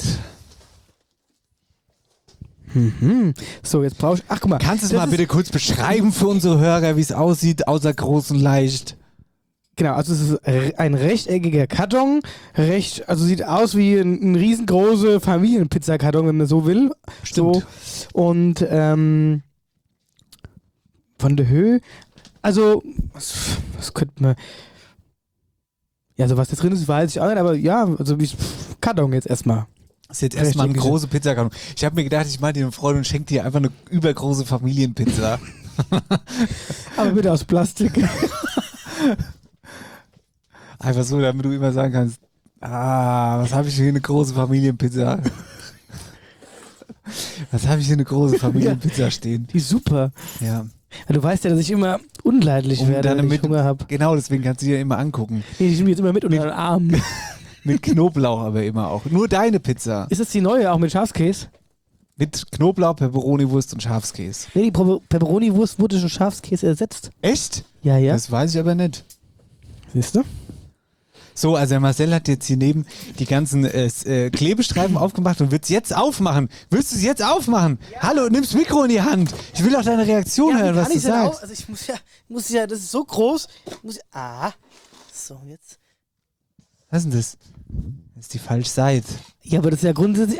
Mhm. So, jetzt brauche ich. Ach, guck mal. Kannst du es das mal ist- bitte kurz beschreiben für unsere Hörer, wie es aussieht, außer groß und leicht? Genau, also es ist re- ein rechteckiger Karton. Recht, also sieht aus wie ein, ein riesengroßer Familienpizzakarton, wenn man so will. Stimmt. So. Und ähm, von der Höhe. Also, was, was könnte man. Ja, also was da drin ist, weiß ich auch nicht, aber ja, also wie Karton jetzt erstmal. Das ist jetzt erstmal eine Rechteckiger. große Pizzakarton. Ich habe mir gedacht, ich mache dir eine Freude und schenke dir einfach eine übergroße Familienpizza. Aber bitte aus Plastik. Einfach so, damit du immer sagen kannst, ah, was habe ich hier eine große Familienpizza? Was habe ich hier eine große Familienpizza stehen? Die ist super. Ja. Ja, du weißt ja, dass ich immer unleidlich Um werde, dann wenn mit- ich Hunger habe. Genau, deswegen kannst du dir immer angucken. Nee, ich nehme jetzt immer mit unter den Arm. Mit Knoblauch aber immer auch. Nur deine Pizza. Ist das die neue, auch mit Schafskäse? Mit Knoblauch, Peperoni-Wurst und Schafskäse. Nee, die Pro- Pepperoni-Wurst wurde durch Schafskäse ersetzt. Echt? Ja, ja. Das weiß ich aber nicht. Siehst du? So, also der Marcel hat jetzt hier neben die ganzen äh, s- äh, Klebestreifen aufgemacht und wird es jetzt aufmachen. Willst du es jetzt aufmachen? Hallo, nimm's Mikro in die Hand. Ich will doch deine Reaktion hören, was du sagst. Also ich muss ja, muss ja, das ist so groß. Muss ja, ah. So, jetzt. Was ist denn das? Das ist die falsche Seite. Ja, aber das ist ja grundsätzlich.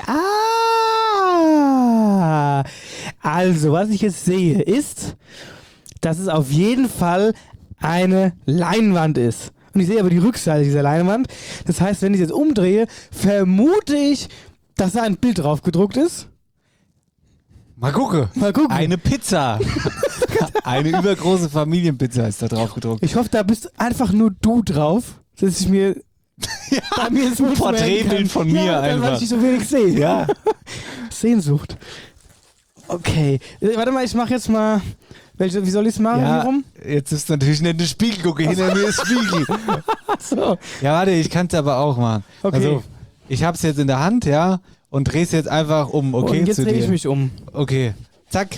Ah! Also, was ich jetzt sehe, ist, dass es auf jeden Fall eine Leinwand ist. Und ich sehe aber die Rückseite dieser Leinwand. Das heißt, wenn ich jetzt umdrehe, vermute ich, dass da ein Bild drauf gedruckt ist. Mal gucken. Mal gucken. Eine Pizza. Eine übergroße Familienpizza ist da drauf gedruckt. Ich hoffe, da bist einfach nur du drauf, dass ich mir ja, bei mir ins ein Porträtbild von mir ja, einfach. Weil ich nicht so wenig sehe. Ja. Sehnsucht. Okay. Äh, Warte mal, ich mache jetzt mal. Welche, wie soll ich es machen? Ja, Hier rum? jetzt ist natürlich nicht der Spiegel. Gucke, hinter mir ist Spiegel. So. Ja, warte, ich kann es aber auch machen. Okay. Also, ich habe es jetzt in der Hand, ja, und drehe es jetzt einfach um, okay, Und jetzt zu drehe dir. ich mich um. Okay, zack.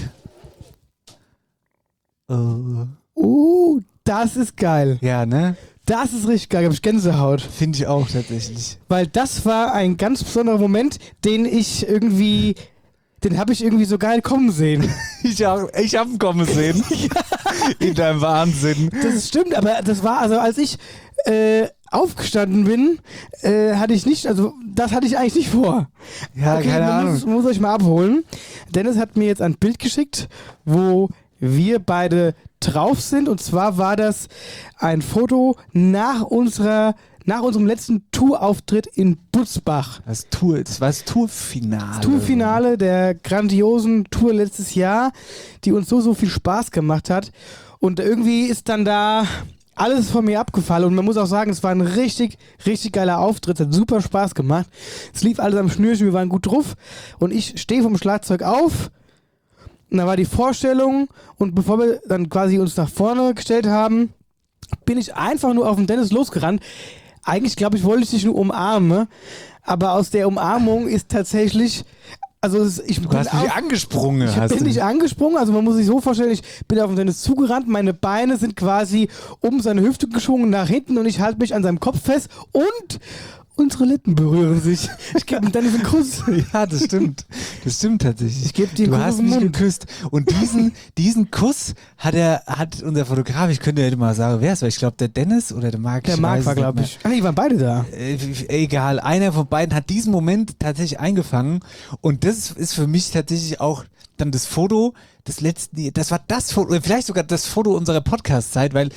Uh. Uh, das ist geil. Ja, ne? Das ist richtig geil. Da habe ich Gänsehaut. Finde ich auch tatsächlich. Weil das war ein ganz besonderer Moment, den ich irgendwie, den habe ich irgendwie so geil kommen sehen. Ich habe ich hab ihn kommen sehen. In deinem Wahnsinn. Das stimmt, aber das war, also als ich äh, aufgestanden bin, äh, hatte ich nicht, also das hatte ich eigentlich nicht vor. Ja, Okay, keine man Ahnung. muss, muss euch mal abholen. Dennis hat mir jetzt ein Bild geschickt, wo wir beide drauf sind. Und zwar war das ein Foto nach unserer, nach unserem letzten Tourauftritt in Butzbach. Das, Tour, das war das Tourfinale. Das Tourfinale der grandiosen Tour letztes Jahr, die uns so, so viel Spaß gemacht hat. Und irgendwie ist dann da alles von mir abgefallen. Und man muss auch sagen, es war ein richtig, richtig geiler Auftritt. Es hat super Spaß gemacht. Es lief alles am Schnürchen, wir waren gut drauf. Und ich stehe vom Schlagzeug auf. Und da war die Vorstellung. Und bevor wir dann quasi uns nach vorne gestellt haben, bin ich einfach nur auf den Dennis losgerannt. Eigentlich, glaube ich, wollte ich dich nur umarmen. Aber aus der Umarmung ist tatsächlich... Also es- ich Du bin hast mich auf- angesprungen. ich hast bin du. nicht angesprungen, also man muss sich so vorstellen, ich bin auf den Dennis zugerannt, meine Beine sind quasi um seine Hüfte geschwungen nach hinten und ich halte mich an seinem Kopf fest und unsere Lippen berühren sich. Ich gebe dem Dennis einen Kuss. Ja, das stimmt. Das stimmt tatsächlich. Ich gebe dir einen Du Kuss hast auf den mich Mund. geküsst. Und diesen, diesen Kuss hat er, hat unser Fotograf, ich könnte ja mal sagen, wer es war. Ich glaube, der Dennis oder der Marc. Der ich Marc weiß war, es nicht glaube mehr. ich. Ah, nee, die waren beide da. Äh, egal, einer von beiden hat diesen Moment tatsächlich eingefangen und das ist für mich tatsächlich auch dann das Foto des letzten, das war das Foto, oder vielleicht sogar das Foto unserer Podcast-Zeit, weil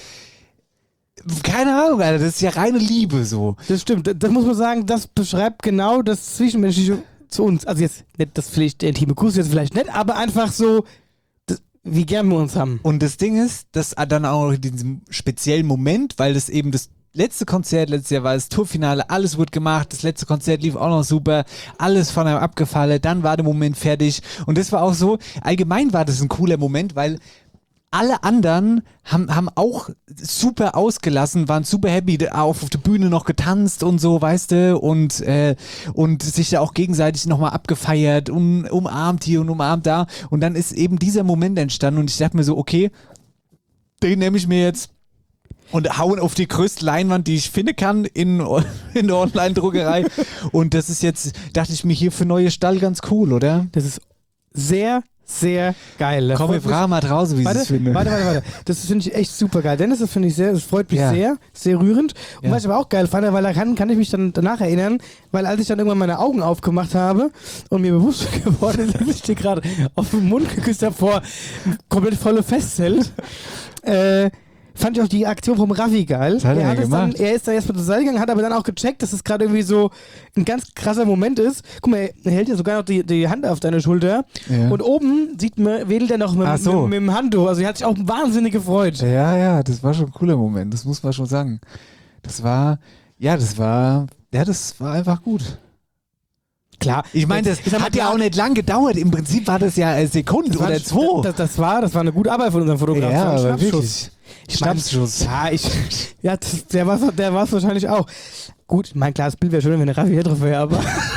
keine Ahnung, Alter, das ist ja reine Liebe so. Das stimmt. Das muss man sagen, das beschreibt genau das Zwischenmenschliche zu uns. Also jetzt nicht das vielleicht der intime Kuss, jetzt vielleicht nicht, aber einfach so, das, wie gern wir uns haben. Und das Ding ist, dass dann auch noch in diesem speziellen Moment, weil das eben das letzte Konzert letztes Jahr war, das Tourfinale, alles wurde gemacht, das letzte Konzert lief auch noch super, alles von einem abgefallen, dann war der Moment fertig und das war auch so, allgemein war das ein cooler Moment, weil alle anderen haben, haben auch super ausgelassen, waren super happy, auf, auf der Bühne noch getanzt und so, weißt du, und, äh, und sich da auch gegenseitig nochmal abgefeiert und umarmt hier und umarmt da. Und dann ist eben dieser Moment entstanden und ich dachte mir so, okay, den nehme ich mir jetzt und hauen auf die größte Leinwand, die ich finden kann in, in der Online-Druckerei. Und das ist jetzt, dachte ich mir, hier für neue Stall ganz cool, oder? Das ist sehr, sehr geil. Das Komm, wir freut mich- fragen mal draußen, wie sie Warte, es finden. warte, warte, warte. Das finde ich echt super geil. Dennis, das finde ich sehr, das freut mich Ja. sehr, sehr rührend. Und Ja. was ich aber auch geil fand, weil daran kann ich mich dann danach erinnern, weil als ich dann irgendwann meine Augen aufgemacht habe und mir bewusst geworden ist, dass ich dir gerade auf den Mund geküsst habe vor komplett volle Festzelt, äh, fand ich auch die Aktion vom Raffi geil. Was hat er hat denn es dann, gemacht? er ist da erstmal zur Seite gegangen, hat aber dann auch gecheckt, dass es gerade irgendwie so ein ganz krasser Moment ist. Guck mal, er hält ja sogar noch die, die Hand auf deine Schulter. Ja. Und oben sieht man, wedelt er noch mit, Ach so. mit, mit dem Handtuch. Also er hat sich auch wahnsinnig gefreut. Ja, ja, das war schon ein cooler Moment, das muss man schon sagen. Das war, ja, das war, ja, das war einfach gut. Klar. Ich meine, das Jetzt- ich sag mal, hat ja klar, auch nicht lang gedauert. Im Prinzip war das ja eine Sekunde das war, oder zwei. Das, das, war, das war eine gute Arbeit von unserem Fotografen. Ja, Das war ein aber Schnappschuss. wirklich. Ich mein, Schnappschuss. Ja, ich, ja das, der war es der war's wahrscheinlich auch. Gut, mein klares Bild wäre schön, wenn der Raffi hier drauf wäre, aber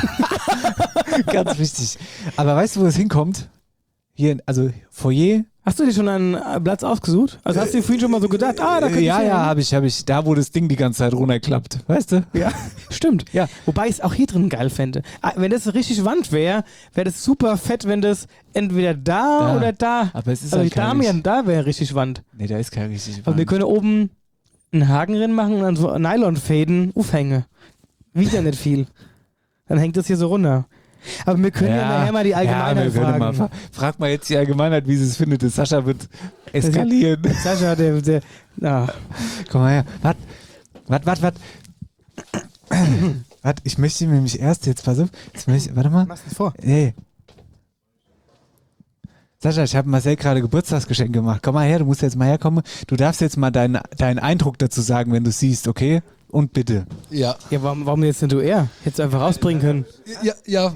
Ganz wichtig. Aber weißt du, wo es hinkommt? Hier, also Foyer. hast du dir schon einen äh, Platz ausgesucht? Also hast du dir vorhin schon mal so gedacht, ah, da könnte ja, ich ja, hin? habe ich, habe ich. Da, wo das Ding die ganze Zeit runterklappt. Weißt du? Ja, stimmt. Ja. Wobei ich es auch hier drin geil fände. Ah, wenn das richtig Wand wäre, wäre das super fett, wenn das entweder da, Da. oder da. Aber es ist also halt die Dame kein ja da wäre richtig Wand. Nee, da ist kein richtig. Also wir Wand. können oben einen Haken drin machen und dann so Nylonfäden aufhängen. Wieder nicht viel. Dann hängt das hier so runter. Aber wir können ja, ja nachher mal die Allgemeinheit ja, wir können fragen. Mal, frag mal jetzt die Allgemeinheit, wie sie es findet. Das Sascha wird eskalieren. Sascha, der, der, na. Komm mal her. Warte, warte, warte, warte. Warte, ich möchte mir nämlich erst jetzt, pass auf, jetzt möchte, warte mal. Machst du das vor? Hey. Sascha, ich habe Marcel gerade Geburtstagsgeschenk gemacht. Komm mal her, du musst jetzt mal herkommen. Du darfst jetzt mal deinen, deinen Eindruck dazu sagen, wenn du siehst, okay? Und bitte. Ja. Ja, warum, warum jetzt denn du eher? Hättest du einfach rausbringen können. Ja, ja.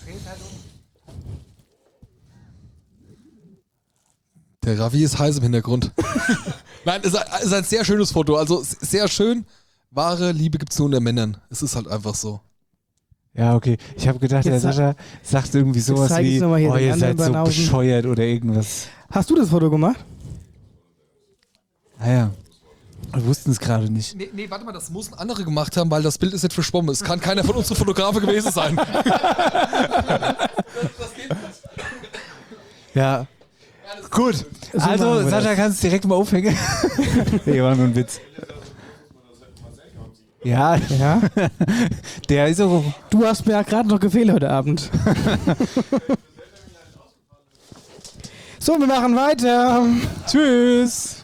Der Ravi ist heiß im Hintergrund. Nein, es ist ein sehr schönes Foto. Also sehr schön. Wahre Liebe gibt es nur unter Männern. Es ist halt einfach so. Ja, okay. Ich habe gedacht, Jetzt der Sascha sagt irgendwie sowas wie, oh, ihr seid so Banausen. bescheuert oder irgendwas. Hast du das Foto gemacht? Ah ja. Wir wussten es gerade nicht. Nee, nee, warte mal, das müssen andere gemacht haben, weil das Bild ist nicht verschwommen. Es kann keiner von uns ein Fotografe gewesen sein. das, das geht nicht. Ja. Gut. Also, Sascha, kannst du direkt mal aufhängen. Nee, war nur ein Witz. Ja, ja. Der ist auch. Du hast mir ja gerade noch gefehlt heute Abend. So, wir machen weiter. Tschüss.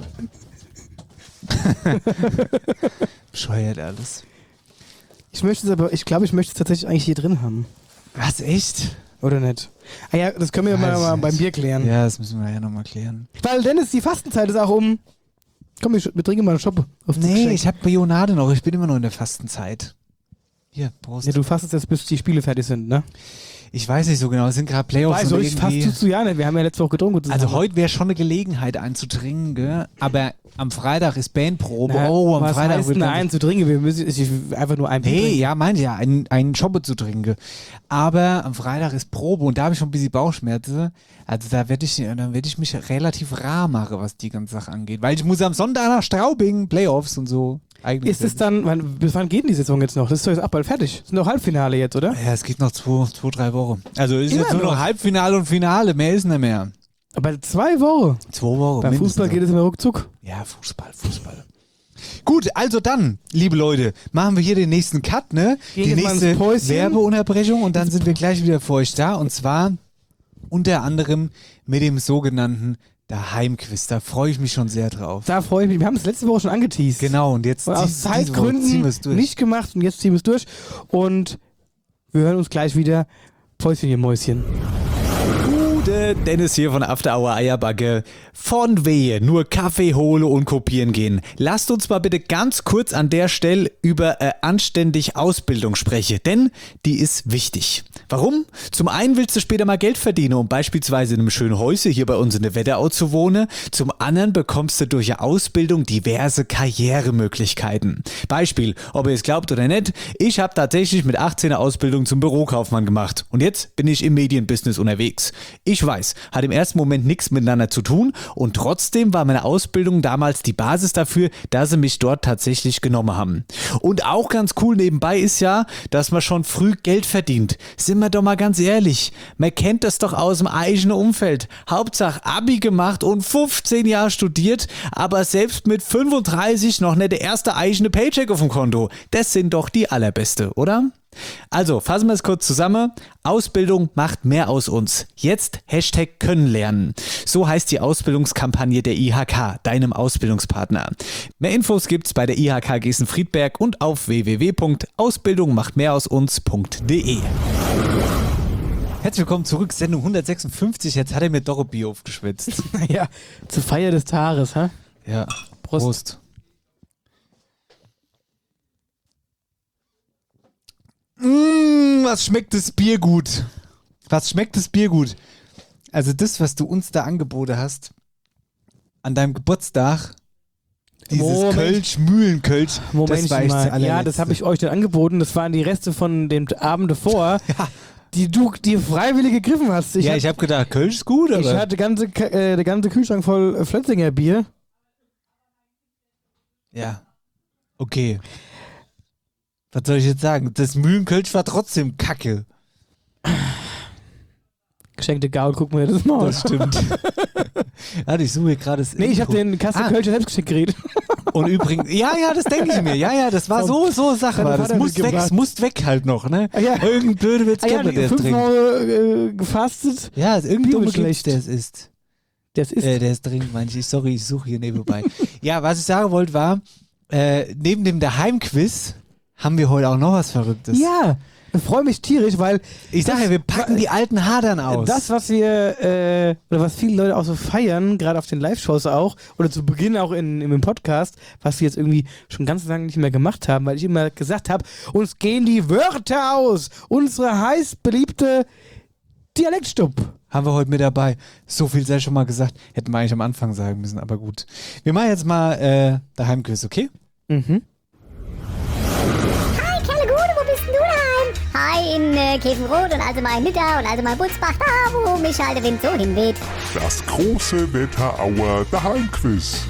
Bescheuert alles. Ich möchte es aber, ich glaube, ich möchte es tatsächlich eigentlich hier drin haben. Was, echt? Oder nicht? Ah ja, das können wir ja mal, mal beim Bier klären. Ja, das müssen wir ja nochmal klären. Weil, Dennis, die Fastenzeit ist auch um. Komm, wir, wir trinken mal einen Shop. Nee, ich habe Bionade noch. Ich bin immer noch in der Fastenzeit. Hier, Prost. Ja, du fastest jetzt, bis die Spiele fertig sind, ne? Ich weiß nicht so genau. Es sind gerade Playoffs. Also, ich fast du ja nicht. Wir haben ja letzte Woche getrunken. Also, zusammen. Heute wäre schon eine Gelegenheit einzutrinken, gell? Aber am Freitag ist Bandprobe. Na, oh, am was Freitag heißt denn einen zu trinken? Wir müssen ich, einfach nur ein Bier Nee, trinken. ja, meinte ja, einen, einen Schoppe zu trinken. Aber am Freitag ist Probe und da habe ich schon ein bisschen Bauchschmerzen. Also da werde ich, dann werde ich mich relativ rar machen, was die ganze Sache angeht. Weil ich muss am Sonntag nach Straubing, Playoffs und so. Eigentlich ist es dann, wann, bis wann geht denn die Saison jetzt noch? Das ist doch jetzt ab bald fertig. Das ist noch Halbfinale jetzt, oder? Ja, es geht noch zwei, zwei drei Wochen. Also es ist Immer jetzt nur noch, noch Halbfinale und Finale, mehr ist nicht mehr. Aber zwei Wochen? Zwei Wochen. Beim Fußball geht es immer ruckzuck. Ja, Fußball, Fußball. Gut, also dann, liebe Leute, machen wir hier den nächsten Cut, ne? Gehen die nächste Werbeunterbrechung und dann sind wir gleich wieder für euch da. Und zwar unter anderem mit dem sogenannten Daheimquiz. Da freue ich mich schon sehr drauf. Da freue ich mich. Wir haben es letzte Woche schon angeteased. Genau, und jetzt und aus Zeitgründen nicht gemacht und jetzt ziehen wir es durch. Und wir hören uns gleich wieder. Päuschen, ihr Mäuschen. Gute Dennis hier von After Hour Eierbacke. Von Wehe, nur Kaffee hole und kopieren gehen. Lasst uns mal bitte ganz kurz an der Stelle über äh, anständig Ausbildung sprechen, denn die ist wichtig. Warum? Zum einen willst du später mal Geld verdienen, um beispielsweise in einem schönen Häuschen hier bei uns in der Wetterau zu wohnen. Zum anderen bekommst du durch eine Ausbildung diverse Karrieremöglichkeiten. Beispiel, ob ihr es glaubt oder nicht, ich habe tatsächlich mit achtzehn eine Ausbildung zum Bürokaufmann gemacht und jetzt bin ich im Medienbusiness unterwegs. Ich weiß, hat im ersten Moment nichts miteinander zu tun und trotzdem war meine Ausbildung damals die Basis dafür, dass sie mich dort tatsächlich genommen haben. Und auch ganz cool nebenbei ist ja, dass man schon früh Geld verdient. Sind wir doch mal ganz ehrlich, man kennt das doch aus dem eigenen Umfeld. Hauptsache Abi gemacht und fünfzehn Jahre studiert, aber selbst mit fünfunddreißig noch nicht der erste eigene Paycheck auf dem Konto. Das sind doch die allerbeste, oder? Also, fassen wir es kurz zusammen. Ausbildung macht mehr aus uns. Jetzt Hashtag können lernen. So heißt die Ausbildungskampagne der I H K, deinem Ausbildungspartner. Mehr Infos gibt's bei der I H K Gießen-Friedberg und auf w w w punkt ausbildung macht mehr aus uns punkt d e. Herzlich willkommen zurück, Sendung hundertsechsundfünfzig. Jetzt hat er mir doch ein Bier aufgeschwitzt. Ja, zur Feier des Tages, ha? Ja, Prost. Prost. Mmh, was schmeckt das Bier gut? Was schmeckt das Bier gut? Also das, was du uns da angeboten hast, an deinem Geburtstag, dieses Moment. Kölsch, Mühlenkölsch, Moment das war echt mal. Ja, das habe ich euch dann angeboten. Das waren die Reste von dem Abend davor, ja. die du dir freiwillig gegriffen hast. Ich ja, hab, ich habe gedacht, Kölsch ist gut, aber... Ich hatte ganze, äh, der ganze Kühlschrank voll Flötzinger Bier. Ja, okay. Was soll ich jetzt sagen? Das Mühlenkölsch war trotzdem kacke. Geschenkte Gaul, guck mir das mal. Das stimmt. Warte, ich suche gerade das Nee, ich habe den Kasten ah. Kölsch selbst geschenkt geredet. Und übrigens, ja, ja, das denke ich mir. Ja, ja, das war so, so Sache. Dein Das Vater muss weg, mitgebracht. das muss weg halt noch, ne? Ah, ja. Irgendein blöde Witz Ah ja, kennt man, die der es fünf trinkt. Wochen äh, gefastet. Ja, ist irgendein dumme Bibelschlecht. Schlecht, der es ist. Der es ist. Äh, der ist dringend, manche. Sorry, ich suche hier nebenbei. Ja, was ich sagen wollte war, äh, neben dem Daheim-Quiz haben wir heute auch noch was Verrücktes. Ja, ich freue mich tierisch, weil Ich sage ja, wir packen die alten Hadern aus. das, was wir, äh, oder was viele Leute auch so feiern, gerade auf den Live-Shows auch, oder zu Beginn auch in, in dem Podcast, was wir jetzt irgendwie schon ganz lange nicht mehr gemacht haben, weil ich immer gesagt habe, uns gehen die Wörter aus. Unsere heiß beliebte Dialektstub. Haben wir heute mit dabei. So viel sei schon mal gesagt. Hätten wir eigentlich am Anfang sagen müssen, aber gut. Wir machen jetzt mal äh, Daheim-Quiz, okay? Mhm. Hi, Kerle Gude, wo bist denn du daheim? Hi, in äh, Käfenrot und also mal Nidda und also mal Butzbach, da wo mich halt der Wind so hinweht. Das große Wetterauer Daheimquiz.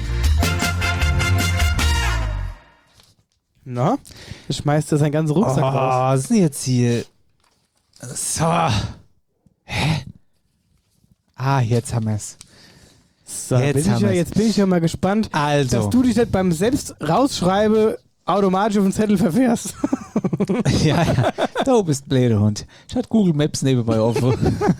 Na, du schmeißt das ein ganzen Rucksack Oh, raus. was ist denn jetzt hier? So. Hä? Ah, jetzt haben wir es. So, Jetzt bin ich haben ja, wir's. jetzt bin ich ja mal gespannt, Also. dass du dich nicht beim selbst rausschreibe automatisch auf den Zettel verfährst. Ja, ja. Du bist blöde Hund. Ich hatte Google Maps nebenbei offen.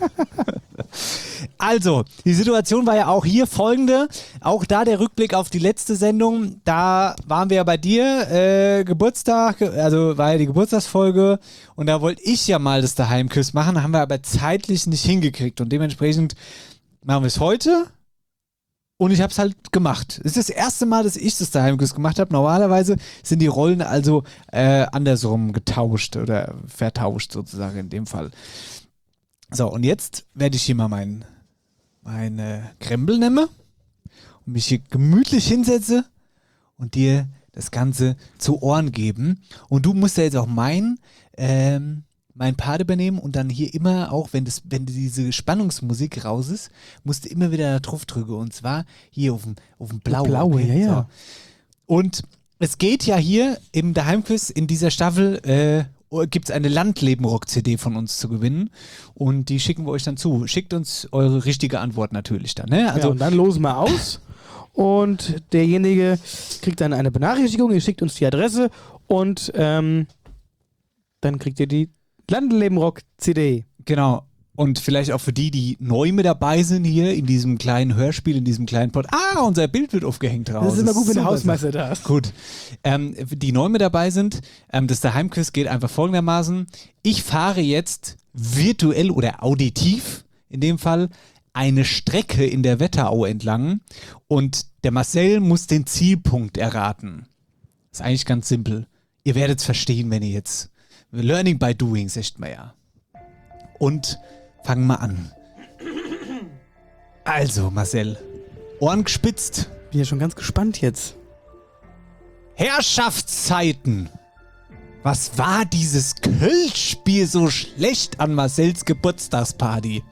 Also, die Situation war ja auch hier folgende. Auch da der Rückblick auf die letzte Sendung. Da waren wir ja bei dir, äh, Geburtstag, also war ja die Geburtstagsfolge. Und da wollte ich ja mal das Daheimquiz machen, haben wir aber zeitlich nicht hingekriegt. Und dementsprechend machen wir es heute. Und ich habe es halt gemacht. Es ist das erste Mal, dass ich das Daheimquiz gemacht habe. Normalerweise sind die Rollen also äh, andersrum getauscht oder vertauscht sozusagen in dem Fall. So, und jetzt werde ich hier mal meinen meine Krempel nehmen und mich hier gemütlich hinsetze und dir das Ganze zu Ohren geben. Und du musst ja jetzt auch mein, ähm, mein Part übernehmen und dann hier immer auch, wenn das, wenn diese Spannungsmusik raus ist, musst du immer wieder da drauf drücken. Und zwar hier auf dem, auf dem Blau. Blaue, ja, ja. So. Und es geht ja hier im Daheimquiz in dieser Staffel, äh, gibt es eine Landleben-Rock-C D von uns zu gewinnen und die schicken wir euch dann zu. Schickt uns eure richtige Antwort natürlich dann. Ne? Also ja, und dann losen wir aus und derjenige kriegt dann eine Benachrichtigung, ihr schickt uns die Adresse und ähm, dann kriegt ihr die Landleben-Rock-C D. Genau. Und vielleicht auch für die, die neu mit dabei sind hier in diesem kleinen Hörspiel, in diesem kleinen Pod. Ah, unser Bild wird aufgehängt raus. Das ist immer gut, wenn der super. Hausmeister da ist. Gut. Ähm, die neu mit dabei sind, ähm, das Daheimquiz geht einfach folgendermaßen. Ich fahre jetzt virtuell oder auditiv, in dem Fall, eine Strecke in der Wetterau entlang und der Marcel muss den Zielpunkt erraten. Ist eigentlich ganz simpel. Ihr werdet es verstehen, wenn ihr jetzt Learning by Doing, sagt man ja. Und fangen wir an. Also, Marcel, Ohren gespitzt. Bin ja schon ganz gespannt jetzt. Herrschaftszeiten. Was war dieses Kölschspiel so schlecht an Marcells Geburtstagsparty?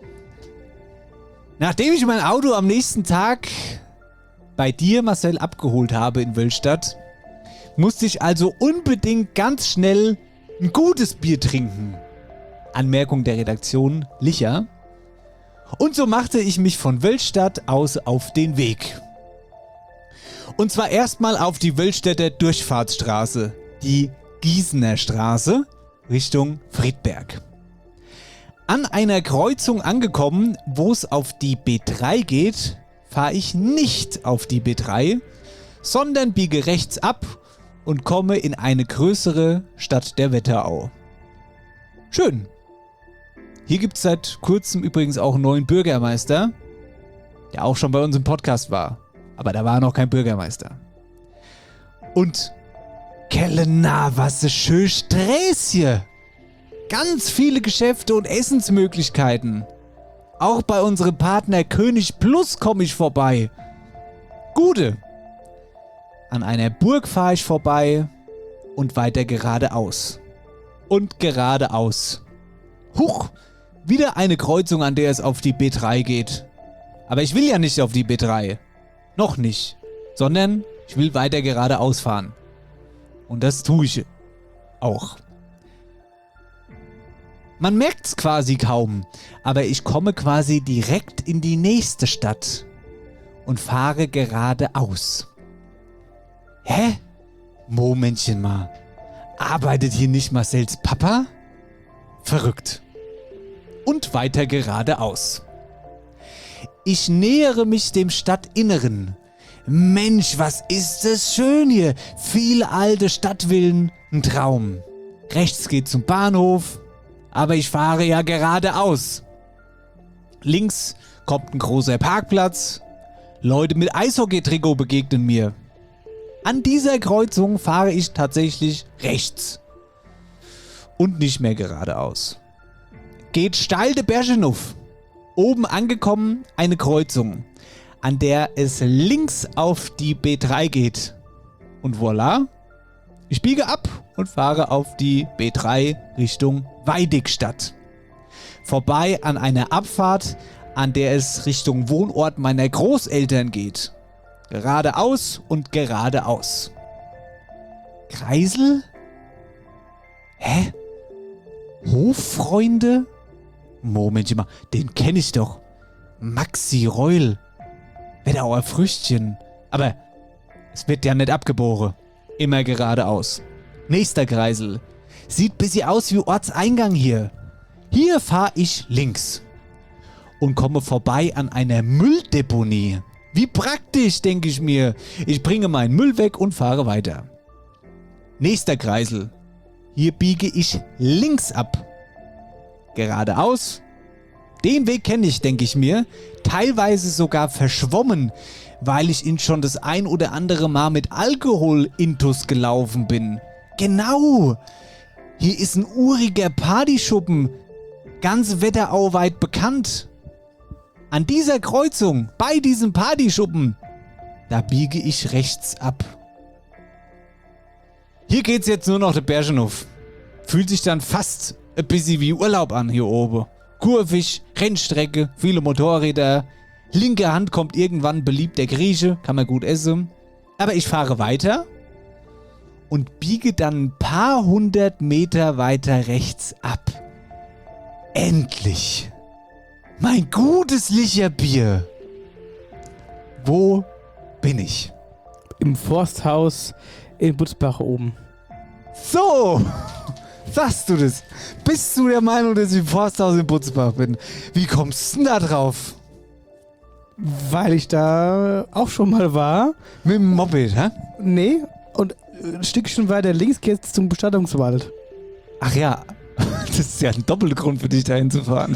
Nachdem ich mein Auto am nächsten Tag bei dir, Marcel, abgeholt habe in Wölstadt, musste ich also unbedingt ganz schnell ein gutes Bier trinken. Anmerkung der Redaktion, Licher. Und so machte ich mich von Wölstadt aus auf den Weg. Und zwar erstmal auf die Wölstädter Durchfahrtsstraße, die Gießener Straße, Richtung Friedberg. An einer Kreuzung angekommen, wo es auf die B drei geht, fahre ich nicht auf die B drei, sondern biege rechts ab und komme in eine größere Stadt der Wetterau. Schön. Hier gibt es seit kurzem übrigens auch einen neuen Bürgermeister, der auch schon bei uns im Podcast war. Aber da war noch kein Bürgermeister. Und Kellena, was ist schön Stress hier. Ganz viele Geschäfte und Essensmöglichkeiten. Auch bei unserem Partner König Plus komme ich vorbei. Gute. An einer Burg fahre ich vorbei und weiter geradeaus. Und geradeaus. Huch, wieder eine Kreuzung, an der es auf die B drei geht. Aber ich will ja nicht auf die B drei. Noch nicht. Sondern ich will weiter geradeaus fahren. Und das tue ich auch. Man merkt es quasi kaum, aber ich komme quasi direkt in die nächste Stadt und fahre geradeaus. Hä? Momentchen mal. Arbeitet hier nicht Marcells Papa? Verrückt. Und weiter geradeaus. Ich nähere mich dem Stadtinneren. Mensch, was ist es schön hier. Viele alte Stadtvillen, ein Traum. Rechts geht zum Bahnhof, aber ich fahre ja geradeaus. Links kommt ein großer Parkplatz. Leute mit Eishockey-Trikot begegnen mir. An dieser Kreuzung fahre ich tatsächlich rechts. Und nicht mehr geradeaus. Geht steil de Bergen auf. Oben angekommen eine Kreuzung, an der es links auf die B drei geht. Und voilà, ich biege ab und fahre auf die B drei Richtung Weidigstadt. Vorbei an einer Abfahrt, an der es Richtung Wohnort meiner Großeltern geht. Geradeaus und geradeaus. Kreisel? Hä? Hoffreunde? Moment mal, den kenne ich doch. Maxi Reul. Wetterauer Früchtchen. Aber es wird ja nicht abgeboren. Immer geradeaus. Nächster Kreisel. Sieht bisschen aus wie Ortseingang hier. Hier fahre ich links. Und komme vorbei an einer Mülldeponie. Wie praktisch, denke ich mir. Ich bringe meinen Müll weg und fahre weiter. Nächster Kreisel. Hier biege ich links ab. Geradeaus. Den Weg kenne ich, denke ich mir. Teilweise sogar verschwommen, weil ich ihn schon das ein oder andere Mal mit Alkohol-Intus gelaufen bin. Genau. Hier ist ein uriger Partyschuppen. Ganz wetterauweit bekannt. An dieser Kreuzung, bei diesem Partyschuppen, da biege ich rechts ab. Hier geht's jetzt nur noch der Bergen auf. Fühlt sich dann fast ein bisschen wie Urlaub an hier oben. Kurvig, Rennstrecke, viele Motorräder. Linke Hand kommt irgendwann beliebter Grieche, kann man gut essen. Aber ich fahre weiter und biege dann ein paar hundert Meter weiter rechts ab. Endlich! Mein gutes Licherbier! Wo bin ich? Im Forsthaus in Butzbach oben. So! Sagst du das? Bist du der Meinung, dass ich im Forsthaus in Butzbach bin? Wie kommst du denn da drauf? Weil ich da auch schon mal war. Mit dem Moped, hä? Nee, und ein Stückchen weiter links geht's zum Bestattungswald. Ach ja, das ist ja ein Doppelgrund für dich, da hinzufahren.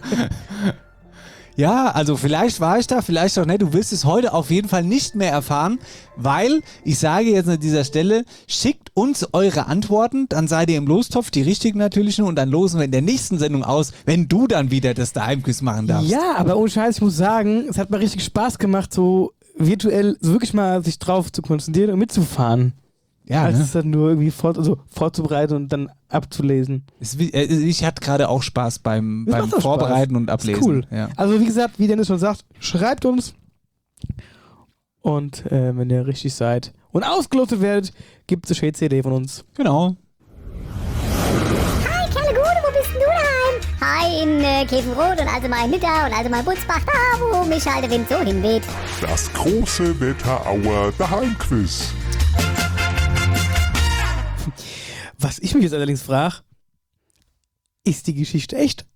Ja, also vielleicht war ich da, vielleicht auch nicht. Du wirst es heute auf jeden Fall nicht mehr erfahren, weil, ich sage jetzt an dieser Stelle, schickt uns eure Antworten, dann seid ihr im Lostopf, die richtigen natürlich nur, und dann losen wir in der nächsten Sendung aus, wenn du dann wieder das Daheimquiz machen darfst. Ja, aber ohne Scheiß, ich muss sagen, es hat mal richtig Spaß gemacht, so virtuell, so wirklich mal sich drauf zu konzentrieren und mitzufahren. Ja, als ne? es dann nur irgendwie vor, also vorzubereiten und dann abzulesen. Es, ich hatte gerade auch Spaß beim, beim Vorbereiten Spaß. und Ablesen. Ist cool. Ja. Also wie gesagt, wie Dennis schon sagt, schreibt uns und äh, wenn ihr richtig seid und ausgelotet werdet, gibt es eine C D von uns. Genau. Hi, Kerle Gude, wo bist denn du daheim? Hi, in äh, Käfenrot und also mal in Nidda und also mal in Butzbach, da wo mich halt der Wind so hinweht. Das große Wetterauer Daheimquiz. Was ich mich jetzt allerdings frage, ist die Geschichte echt?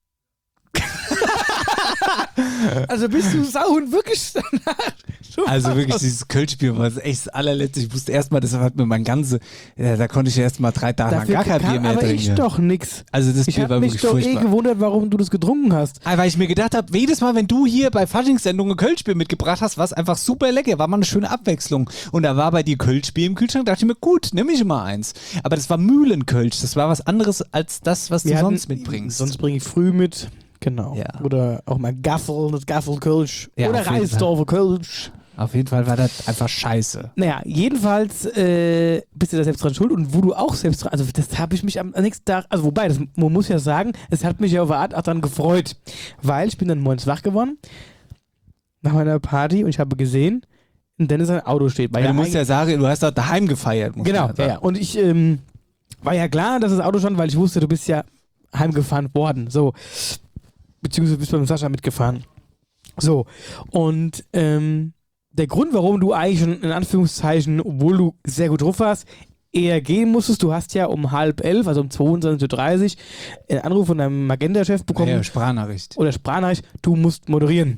Also bist du Sauhund wirklich danach? Also wirklich, dieses Kölschbier war echt das allerletzte. Ich wusste erstmal, das hat mir mein ganze, ja, da konnte ich ja erstmal drei Tage lang gar kein Bier mehr aber trinken. Ich doch nix. Also das ich Bier war wirklich Ich furchtbar. habe mich doch eh gewundert, warum du das getrunken hast. Weil ich mir gedacht habe, jedes Mal, wenn du hier bei Faschingssendungen Kölschbier mitgebracht hast, war es einfach super lecker. War mal eine schöne Abwechslung. Und da war bei dir Kölschbier im Kühlschrank, dachte ich mir, gut, nimm ich mal eins. Aber das war Mühlenkölsch. Das war was anderes als das, was Wir du hatten, sonst mitbringst. Sonst bringe ich früh mit. Genau. Ja. Oder auch mal Gaffel, das Gaffelkölsch. Ja, oder auf jeden Reisdorfer Kölsch. Auf jeden Fall war das einfach scheiße. Naja, jedenfalls äh, bist du da selbst dran schuld und wo du auch selbst dran, also das habe ich mich am nächsten Tag, also wobei, das, man muss ja sagen, es hat mich ja auf eine Art auch dann gefreut, weil ich bin dann morgens wach geworden nach meiner Party und ich habe gesehen, in Dennis ein Auto steht. Weil ja, du musst ja sagen, du hast doch daheim gefeiert. Genau, ja, ja. Und ich ähm, war ja klar, dass das Auto stand, weil ich wusste, du bist ja heimgefahren worden, so. Beziehungsweise bist du mit Sascha mitgefahren. So, und ähm, der Grund, warum du eigentlich schon in Anführungszeichen, obwohl du sehr gut drauf warst, eher gehen musstest, du hast ja um halb elf, also um zweiundzwanzig Uhr dreißig, einen Anruf von deinem Magenta-Chef bekommen. Ja, Sprachnachricht. Oder Sprachnachricht, du musst moderieren.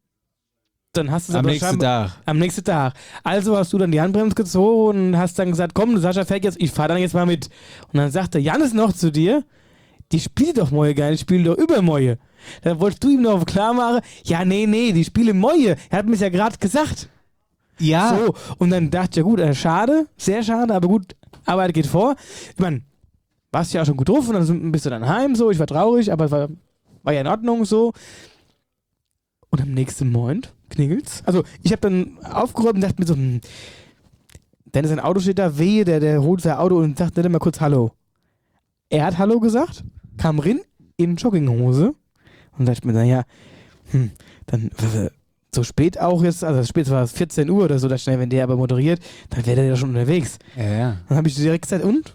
Dann hast du es Am aber nächsten scheinbar- Tag. Am nächsten Tag. Also hast du dann die Handbremse gezogen und hast dann gesagt, komm, Sascha fährt jetzt, ich fahr dann jetzt mal mit. Und dann sagte Jannis noch zu dir, die spielt doch Moje gar nicht, die spielt doch über Moje. Dann wolltest du ihm noch klar machen, ja, nee, nee, die spielen Moje. Er hat mir ja gerade gesagt. Ja. So, und dann dachte ich, ja gut, äh, schade, sehr schade, aber gut, Arbeit geht vor. Ich meine, warst ja auch schon gut drauf und dann bist du dann heim, so, ich war traurig, aber es war, war ja in Ordnung, so. Und am nächsten Morgen klingelt's. Also, ich habe dann aufgeräumt und dachte mir so, hm, dann ist ein Auto steht da, wehe, der, der holt sein Auto und sagt nicht mal kurz Hallo. Er hat Hallo gesagt, kam rein in Jogginghose und dachte mir, naja, hm, dann so spät auch jetzt, also spät war es vierzehn Uhr oder so, da schnell, wenn der aber moderiert, dann wäre der ja schon unterwegs. Ja, ja. Dann habe ich direkt gesagt, und?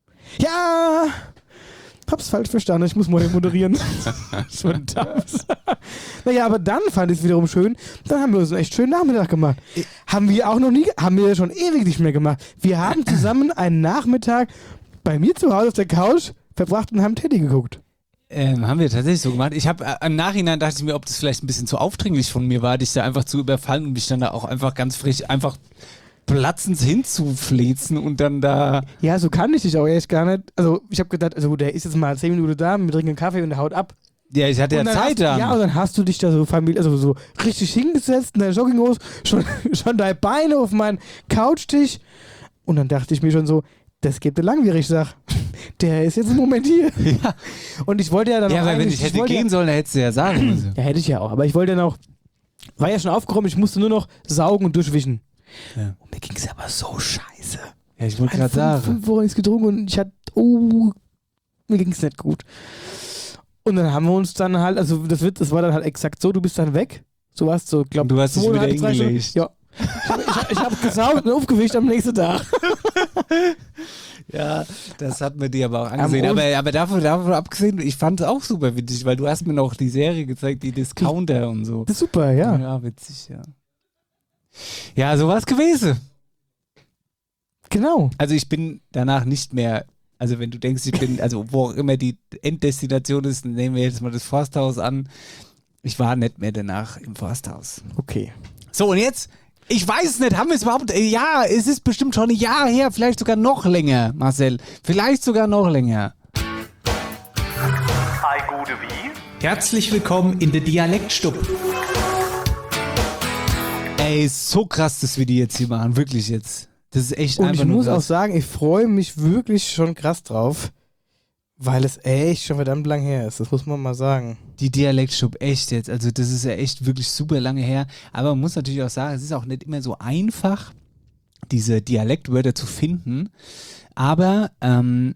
Ja, hab's falsch verstanden, ich muss morgen moderieren. Schon das. Naja, aber dann fand ich es wiederum schön, dann haben wir uns einen echt schönen Nachmittag gemacht. Haben wir auch noch nie, haben wir schon ewig nicht mehr gemacht. Wir haben zusammen einen Nachmittag bei mir zu Hause auf der Couch verbracht und haben Teddy geguckt. Ähm, haben wir tatsächlich so gemacht. Ich habe äh, im Nachhinein dachte ich mir, ob das vielleicht ein bisschen zu aufdringlich von mir war, dich da einfach zu überfallen und mich dann da auch einfach ganz frisch einfach platzend hinzuflezen und dann da... Ja, so kann ich dich auch echt gar nicht. Also ich habe gedacht, also der ist jetzt mal zehn Minuten da, wir trinken einen Kaffee und der haut ab. Ja, ich hatte ja Und Zeit hast, dann. Ja, und dann hast du dich da so Familie, also so richtig hingesetzt in der Jogginghose, schon, schon deine Beine auf meinen Couchtisch und dann dachte ich mir schon so, das gibt eine langwierig, sag. Der ist jetzt im Moment hier. Ja. Und ich wollte ja dann Ja, auch weil wenn eigentlich- ich hätte wollte gehen ja, sollen, dann hättest du ja sagen müssen. Ja, hätte ich ja auch. Aber ich wollte dann auch, war ja schon aufgeräumt, ich musste nur noch saugen und durchwischen. Ja. Und mir ging es aber so scheiße. Ja, ich wollte Ein gerade fünf, sagen. fünf Wochen nichts getrunken und ich hatte, oh, mir ging es nicht gut. Und dann haben wir uns dann halt, also das wird, das war dann halt exakt so, du bist dann weg. So warst du, glaub Du hast dich wieder zweieinhalb, drei Stunden. hingelegt. Ja. Ich habe ich hab, ich hab gesaugt und aufgewischt am nächsten Tag. Ja, das hat mir dir aber auch angesehen. Am Aber, aber davon, davon abgesehen, ich fand es auch super witzig, weil du hast mir noch die Serie gezeigt, die Discounter und so. Das ist super, ja. Ja, witzig, ja. Ja, so war es gewesen. Genau. Also ich bin danach nicht mehr, also wenn du denkst, ich bin, also wo auch immer die Enddestination ist, nehmen wir jetzt mal das Forsthaus an. Ich war nicht mehr danach im Forsthaus. Okay. So, und jetzt, ich weiß es nicht, haben wir es überhaupt, äh, ja, es ist bestimmt schon ein Jahr her, vielleicht sogar noch länger, Marcel. Vielleicht sogar noch länger. Ei gute wie? Herzlich willkommen in der Dialektstub. Ey, so krass, dass wir die jetzt hier machen, wirklich jetzt. Das ist echt Und einfach ich nur muss krass. auch sagen, ich freue mich wirklich schon krass drauf, weil es echt schon verdammt lang her ist. Das muss man mal sagen. Die Dialektstub, echt jetzt. Also das ist ja echt wirklich super lange her. Aber man muss natürlich auch sagen, es ist auch nicht immer so einfach, diese Dialektwörter zu finden. Aber ähm,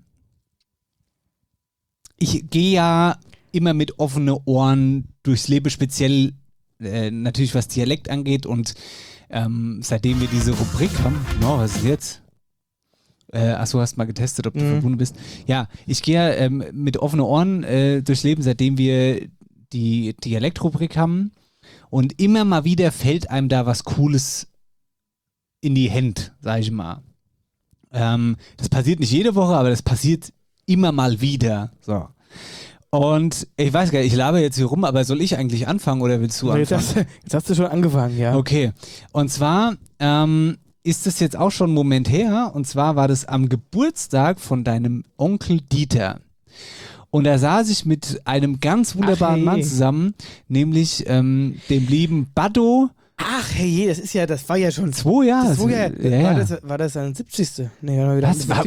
ich gehe ja immer mit offenen Ohren durchs Leben, speziell äh, natürlich was Dialekt angeht. Und ähm, seitdem wir diese Rubrik haben, no, was ist jetzt? Äh, achso, hast mal getestet, ob du Mhm. verbunden bist. Ja, ich gehe ähm, mit offenen Ohren äh, durchs Leben, seitdem wir die Dialektrubrik haben. Und immer mal wieder fällt einem da was Cooles in die Hände, sag ich mal. Ähm, das passiert nicht jede Woche, aber das passiert immer mal wieder. So. Und ich weiß gar nicht, ich laber jetzt hier rum, aber soll ich eigentlich anfangen oder willst du Nee, Jetzt anfangen? hast, jetzt hast du schon angefangen, ja. Okay. Und zwar ähm, ist das jetzt auch schon einen Moment her. Und zwar war das am Geburtstag von deinem Onkel Dieter. Und da saß ich mit einem ganz wunderbaren Ach, hey. Mann zusammen, nämlich ähm, dem lieben Baddo. Ach, hey, das ist ja, das war ja schon Zwei Jahre. Das war, ja, ja, ja. war, das, war das ein siebzigste Nee, warte mal, wieder Was war-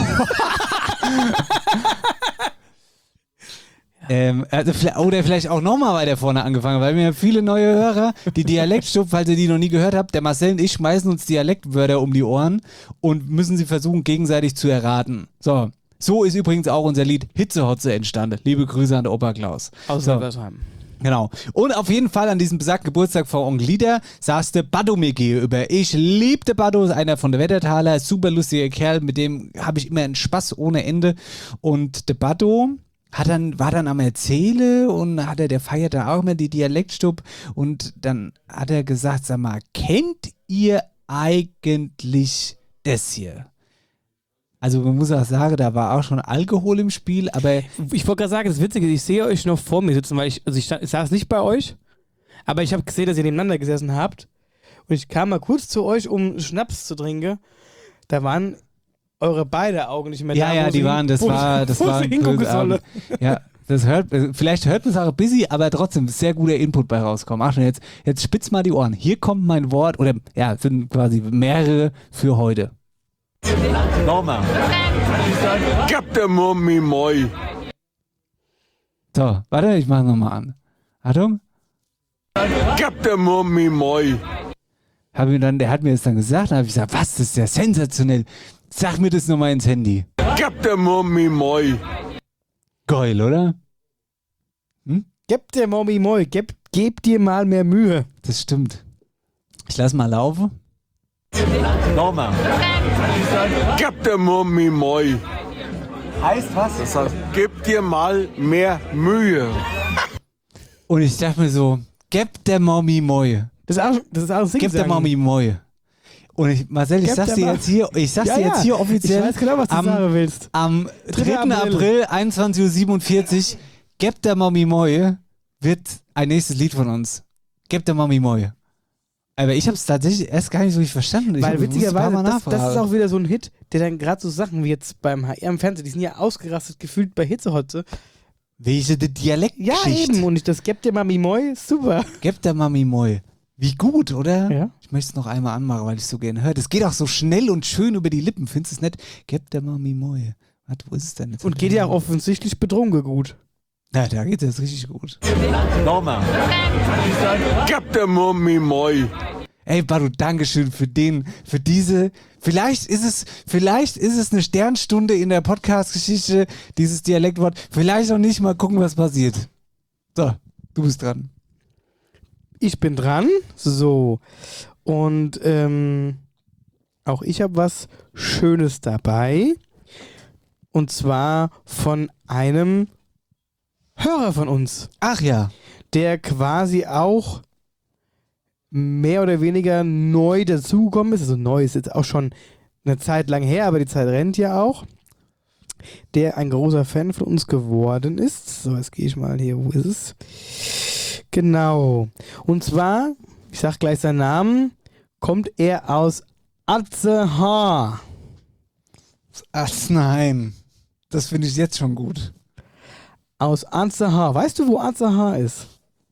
Ähm, also vielleicht, oder vielleicht auch nochmal weiter vorne angefangen, weil wir haben viele neue Hörer, die Dialektstub, falls ihr die noch nie gehört habt, der Marcel und ich schmeißen uns Dialektwörter um die Ohren und müssen sie versuchen, gegenseitig zu erraten. So, so ist übrigens auch unser Lied Hitzehotze entstanden. Liebe Grüße an der Opa Klaus. Aus so. Wilmersheim. Genau. Und auf jeden Fall an diesem besagten Geburtstag von Onkel Lieder saß der Baddo mir gegenüber. Ich liebte Baddo, ist einer von der Wettertaler, super lustiger Kerl, mit dem habe ich immer einen Spaß ohne Ende. Und der Baddo hat dann, war dann am Erzähle und hat er, der feiert da auch immer die Dialektstub und dann hat er gesagt, sag mal, kennt ihr eigentlich das hier? Also man muss auch sagen, da war auch schon Alkohol im Spiel, aber... Ich wollte gerade sagen, das Witzige ist, ich sehe euch noch vor mir sitzen, weil ich, also ich, stand, ich saß nicht bei euch, aber ich habe gesehen, dass ihr nebeneinander gesessen habt und ich kam mal kurz zu euch, um Schnaps zu trinken. Da waren eure beide Augen nicht mehr ja, da. Ja, ja, die waren, das war, das war ein böse Abend. Ja, das hört, vielleicht hört man es auch busy, aber trotzdem sehr guter Input bei rauskommen. Achtung, jetzt, jetzt spitz mal die Ohren. Hier kommt mein Wort, oder ja, es sind quasi mehrere für heute. Nochmal. Gib der Mummi moi. So, warte, ich mach nochmal an. Achtung. Gib der Mummi moi. Hab mir dann, der hat mir das dann gesagt, dann habe ich gesagt, was, das ist ja sensationell. Sag mir das nochmal ins Handy. Gib der Mummi moi. Geil, oder? Hm? Gib der Mummi moi, gib, gib dir mal mehr Mühe. Das stimmt. Ich lass mal laufen. Nochmal. Gib der Mummi moi. Heißt was? Das heißt, gib dir mal mehr Mühe. Und ich dachte mir so, gib der Mami moi. Das ist auch, das ist auch Gib der Mami moi. Und ich, Marcel, ich sag's dir jetzt hier, ich sag's dir jetzt hier offiziell. Ich weiß genau, was du am, sagen willst. Am dritten April, einundzwanzig Uhr siebenundvierzig, Gib der Mami moi wird ein nächstes Lied von uns. Gib der Mami moi. Aber ich hab's tatsächlich erst gar nicht so richtig verstanden. Ich Weil hab, witzigerweise, das, das ist auch wieder so ein Hit, der dann gerade so Sachen wie jetzt beim H R im Fernsehen, die sind ja ausgerastet gefühlt bei Hitzehotze. Welche Dialekt? Ja, eben. Und ich, das Gib der Mami moi, super. Gib der Mami moi. Wie gut, oder? Ja. Ich möchte es noch einmal anmachen, weil ich es so gerne höre. Das geht auch so schnell und schön über die Lippen. Findest du es nett? Gib der Mami moi. Warte, wo ist es denn jetzt? Und geht ja auch offensichtlich betrunken gut. Ja, da geht es richtig gut. Nochmal. Gib der Mami moi. Ey, Baru, Dankeschön für den, für diese, vielleicht ist es, vielleicht ist es eine Sternstunde in der Podcast-Geschichte, dieses Dialektwort. Vielleicht auch nicht, mal gucken, was passiert. So, du bist dran. Ich bin dran. So. Und ähm, auch ich habe was Schönes dabei. Und zwar von einem Hörer von uns. Ach ja. Der quasi auch mehr oder weniger neu dazugekommen ist. Also neu ist jetzt auch schon eine Zeit lang her, aber die Zeit rennt ja auch. Der ein großer Fan von uns geworden ist. So, jetzt gehe ich mal hier, wo ist es? Genau. Und zwar, ich sag gleich seinen Namen, kommt er aus Atzehaar. Atzenheim. Das finde ich jetzt schon gut. Aus Atzehaar. Weißt du, wo Atzehaar ist?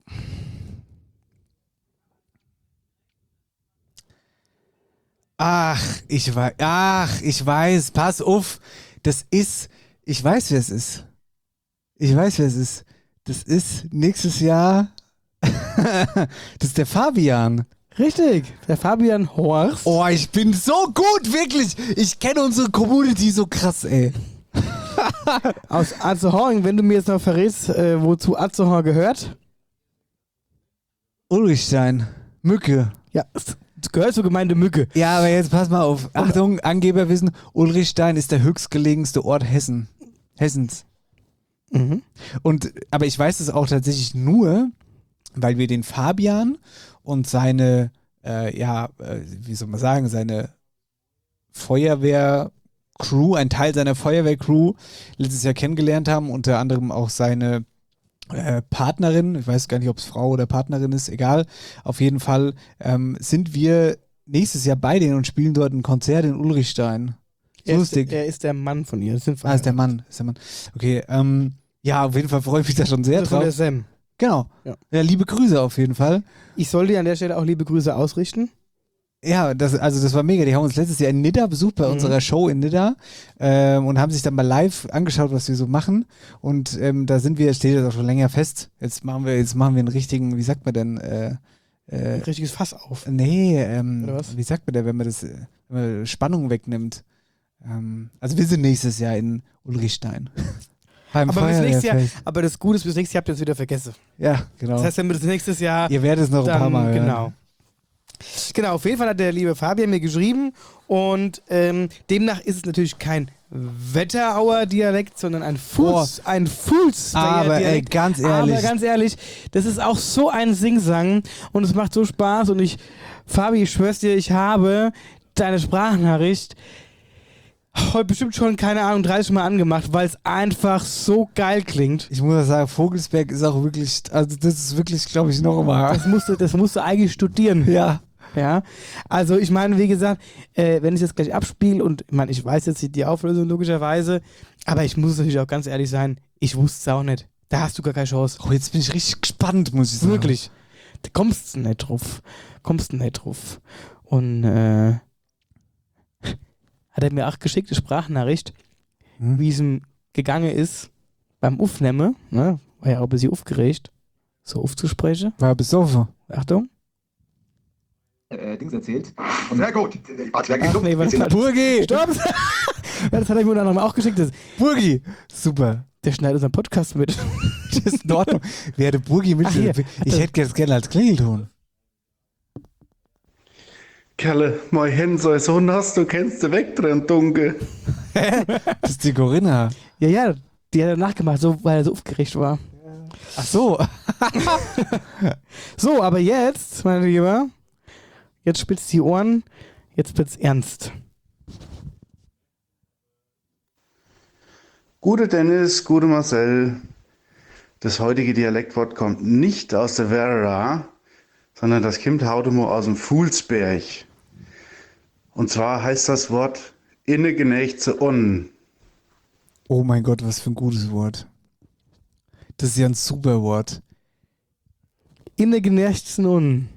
Ach, ich weiß, ach, ich weiß, pass auf. Das ist, ich weiß, wer es ist. Ich weiß, wer es ist. Das ist nächstes Jahr, das ist der Fabian. Richtig, der Fabian Horst. Oh, ich bin so gut, wirklich. Ich kenne unsere Community so krass, ey. Aus Atzehaar, wenn du mir jetzt noch verrätst, äh, wozu Atzehaar gehört? Ulrichstein, Mücke. Ja, es gehört zur Gemeinde Mücke. Ja, aber jetzt pass mal auf. Achtung, Angeberwissen, Ulrichstein ist der höchstgelegenste Ort Hessen. Hessens. Mhm. Und, aber ich weiß es auch tatsächlich nur, weil wir den Fabian und seine, äh, ja, äh, wie soll man sagen, seine Feuerwehr-Crew, ein Teil seiner Feuerwehr-Crew letztes Jahr kennengelernt haben, unter anderem auch seine äh, Partnerin, ich weiß gar nicht, ob es Frau oder Partnerin ist, egal, auf jeden Fall ähm, sind wir nächstes Jahr bei denen und spielen dort ein Konzert in Ulrichstein. So Er ist, lustig. er ist der Mann von ihr. Das sind Ah, ist der Mann, ist der Mann. Okay, ähm, ja, auf jeden Fall freue ich mich da schon sehr Das ist drauf. der Sam. Genau. Ja. Ja, liebe Grüße auf jeden Fall. Ich soll dir an der Stelle auch liebe Grüße ausrichten. Ja, das, also das war mega. Die haben uns letztes Jahr in Nidda besucht bei Mhm. unserer Show in Nidda ähm, und haben sich dann mal live angeschaut, was wir so machen. Und ähm, da sind wir, steht jetzt auch schon länger fest. Jetzt machen wir, jetzt machen wir einen richtigen, wie sagt man denn? Äh, äh, Ein richtiges Fass auf. Nee, ähm, Oder was? wie sagt man denn, wenn man das äh, wenn man Spannung wegnimmt? Ähm, also wir sind nächstes Jahr in Ulrichstein. Beim Aber, bis nächstes Jahr, Feuerwehrfest. aber das Gute ist, bis nächstes Jahr habt ihr es wieder vergessen. Ja, genau. Das heißt, wenn wir das nächstes Jahr. Ihr werdet es noch ein dann, paar Mal hören. Genau. Genau, auf jeden Fall hat der liebe Fabian mir geschrieben und ähm, demnach ist es natürlich kein Wetterauer Dialekt, sondern ein Fuß, oh. ein Fußbayer Aber Dialekt. ey, ganz ehrlich. Aber ganz ehrlich, das ist auch so ein Singsang und es macht so Spaß und ich, Fabi, ich schwör's dir, ich habe deine Sprachnachricht heute bestimmt schon, keine Ahnung, dreißig Mal angemacht, weil es einfach so geil klingt. Ich muss auch sagen, Vogelsberg ist auch wirklich, also das ist wirklich, glaube ich, noch immer. Das musst du, das musst du eigentlich studieren. Ja. Ja, also ich meine, wie gesagt, äh, wenn ich das gleich abspiele und ich meine, ich weiß jetzt die Auflösung logischerweise, aber ich muss natürlich auch ganz ehrlich sein, ich wusste es auch nicht. Da hast du gar keine Chance. Oh, jetzt bin ich richtig gespannt, muss ich sagen. Wirklich. Da kommst du nicht drauf. Kommst du nicht drauf. Und äh, hat er mir auch geschickt, eine Sprachnachricht, hm? wie es ihm gegangen ist beim Aufnehmen, ne? War ja auch ein bisschen aufgeregt, so aufzusprechen. War er besoffen. Achtung. Äh, Dings erzählt. Sehr gut. Ach, nee, was war Burgi! Stopp! Ja, das hat er mir dann nochmal auch geschickt. Das Burgi! Super. Der schneidet unseren Podcast mit. Das ist in Ordnung. Wer hätte Burgi mit? Ach, hier. Ich hätte das gerne als Klingelton. Kerle, mein Hände soll so nass, du kennst du wegdrehen, Dunkel. Das ist die Corinna. Ja, ja, die hat er nachgemacht, so, weil er so aufgeregt war. Ach so. So, aber jetzt, meine Lieber, jetzt spitzt die Ohren, jetzt wird's ernst. Gute Dennis, gute Marcel. Das heutige Dialektwort kommt nicht aus der Werra, sondern das kommt hautemo aus dem Fuhlsberg. Und zwar heißt das Wort innegenächt zu un. Oh mein Gott, was für ein gutes Wort. Das ist ja ein super Wort. Innegenächt zu un.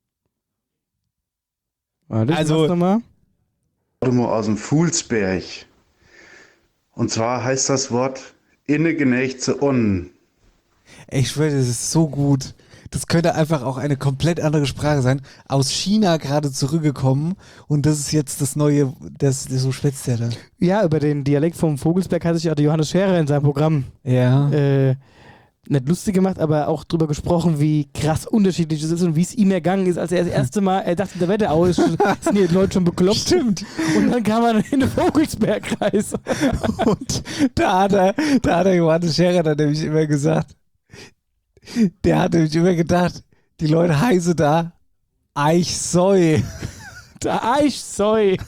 Warte, also nochmal. Hautemo aus dem Fuhlsberg. Und zwar heißt das Wort innegenächt zu un. Ich schwöre, das ist so gut. Das könnte einfach auch eine komplett andere Sprache sein. Aus China gerade zurückgekommen und das ist jetzt das neue, das, das so schwätzt der da. Ja, über den Dialekt vom Vogelsberg hat sich auch der Johannes Scherer in seinem Programm ja. äh, nicht lustig gemacht, aber auch drüber gesprochen, wie krass unterschiedlich es ist und wie es ihm ergangen ist, als er das erste Mal, er dachte, der Wetterau ist schon, sind die Leute schon bekloppt. Stimmt. Und dann kam er in den Vogelsbergkreis. Und da hat er, da hat der Johannes Scherer dann nämlich immer gesagt, der hat nämlich immer gedacht, die Leute heißen da Eichsoi. Der Eichsoi.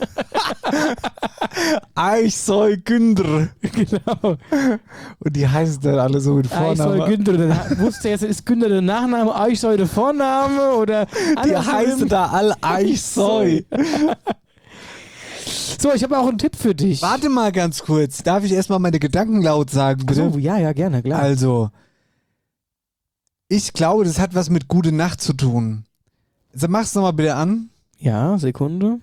Eichsoi Gündr. Genau. Und die heißen dann alle so mit Vornamen. Eichsoi Gündr. Dann wusste er jetzt, ist Gündr der Nachname, Eichsoi der Vorname? Oder die heißen da alle Eichsoi. So, ich habe auch einen Tipp für dich. Warte mal ganz kurz. Darf ich erstmal meine Gedanken laut sagen, bitte? Ach so, ja, ja, gerne, klar. Also, ich glaube, das hat was mit Gute Nacht zu tun. Also, mach's nochmal bitte an. Ja, Sekunde.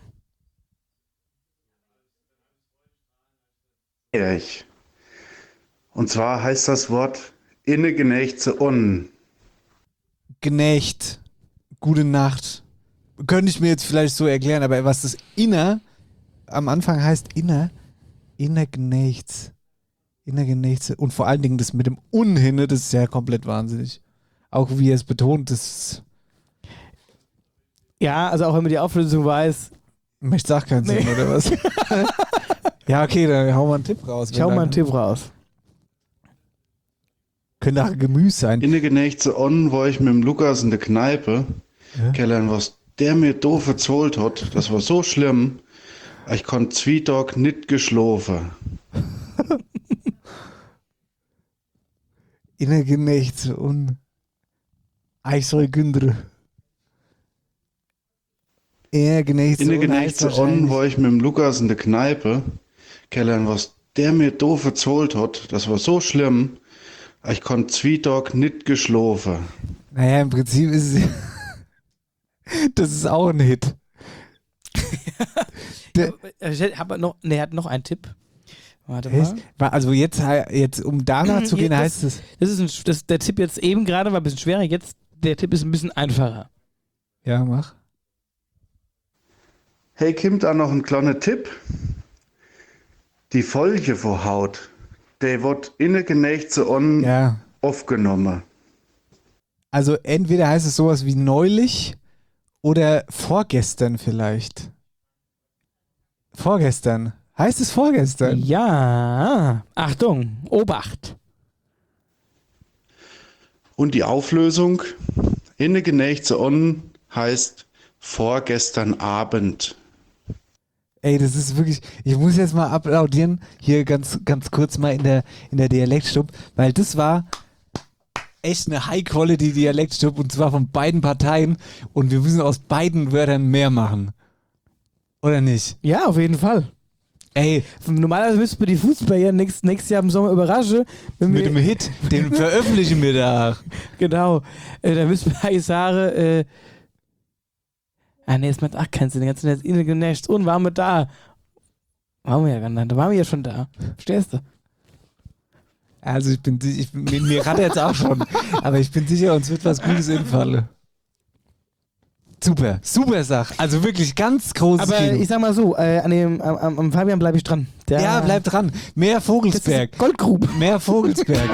Und zwar heißt das Wort innegenächt zu un. Genächt. Gute Nacht. Könnte ich mir jetzt vielleicht so erklären, aber was das inner am Anfang heißt, inner, innergenächt. Innergenächt. Und vor allen Dingen das mit dem Un hinne, das ist ja komplett wahnsinnig. Auch wie er es betont, das. Ja, also auch wenn man die Auflösung weiß. Möchtest du auch keinen Sinn, Nee. oder was? Ja, okay, dann hau mal einen Tipp raus. Ich hau mal einen Tipp raus. Könnte auch Gemüse sein. Innegenächt zu un war ich mit dem Lukas in der Kneipe. Ja? Kellern, was der mir doof erzählt hat, das war so schlimm, ich konnte zwei Tage nicht geschlafen. Innergenächt und Eichsoi Gündre. Innergenächt Innegenächt zu un war ich mit dem Lukas in der Kneipe. Kellern, was der mir doof erzählt hat, das war so schlimm, ich konnte zwei Tage nicht geschlafen. Naja, im Prinzip ist es. Das ist auch ein Hit. Der, ich hab noch, ne, er hat noch einen Tipp. Warte mal. Also jetzt, jetzt um danach zu gehen, das, heißt es. Das ist ein, das, der Tipp jetzt eben gerade war ein bisschen schwerer, jetzt der Tipp ist ein bisschen einfacher. Ja, mach. Hey, kommt da noch ein kleiner Tipp? Die Folge vor Haut, der wird innegenächt zu un ja. aufgenommen. Also entweder heißt es sowas wie neulich oder vorgestern vielleicht. Vorgestern Heißt es vorgestern? Ja. Achtung, Obacht. Und die Auflösung in der Genächte on heißt vorgestern Abend. Ey, das ist wirklich, ich muss jetzt mal applaudieren, hier ganz, ganz kurz mal in der, in der Dialektstub, weil das war echt eine High-Quality-Dialektstub und zwar von beiden Parteien und wir müssen aus beiden Wörtern mehr machen. Oder nicht? Ja, auf jeden Fall. Ey. Normalerweise müssten wir die Fußballer nächstes, nächstes Jahr im Sommer überraschen. Wenn Mit wir dem Hit, den veröffentlichen wir da. Genau. Äh, da müssen wir eigentlich sagen, äh, ah ne, es macht auch keinen Sinn. Den ganzen Netz innen genäscht und waren wir da. Waren wir ja gar nicht. Da waren wir ja schon da. Verstehst du? Also ich bin sicher, ich, mir, mir gerade jetzt auch schon, aber ich bin sicher, uns wird was Gutes einfallen. Super, super Sache. Also wirklich ganz großes Aber Kino. ich sag mal so, äh, an dem, am, am Fabian bleibe ich dran. Der, Ja, bleib dran. Mehr Vogelsberg. Goldgrube. Mehr Vogelsberg.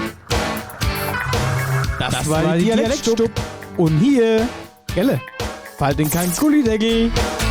Das, Das war war die die Dialektstub. Und hier, Gelle, fall den kein Gullideckel.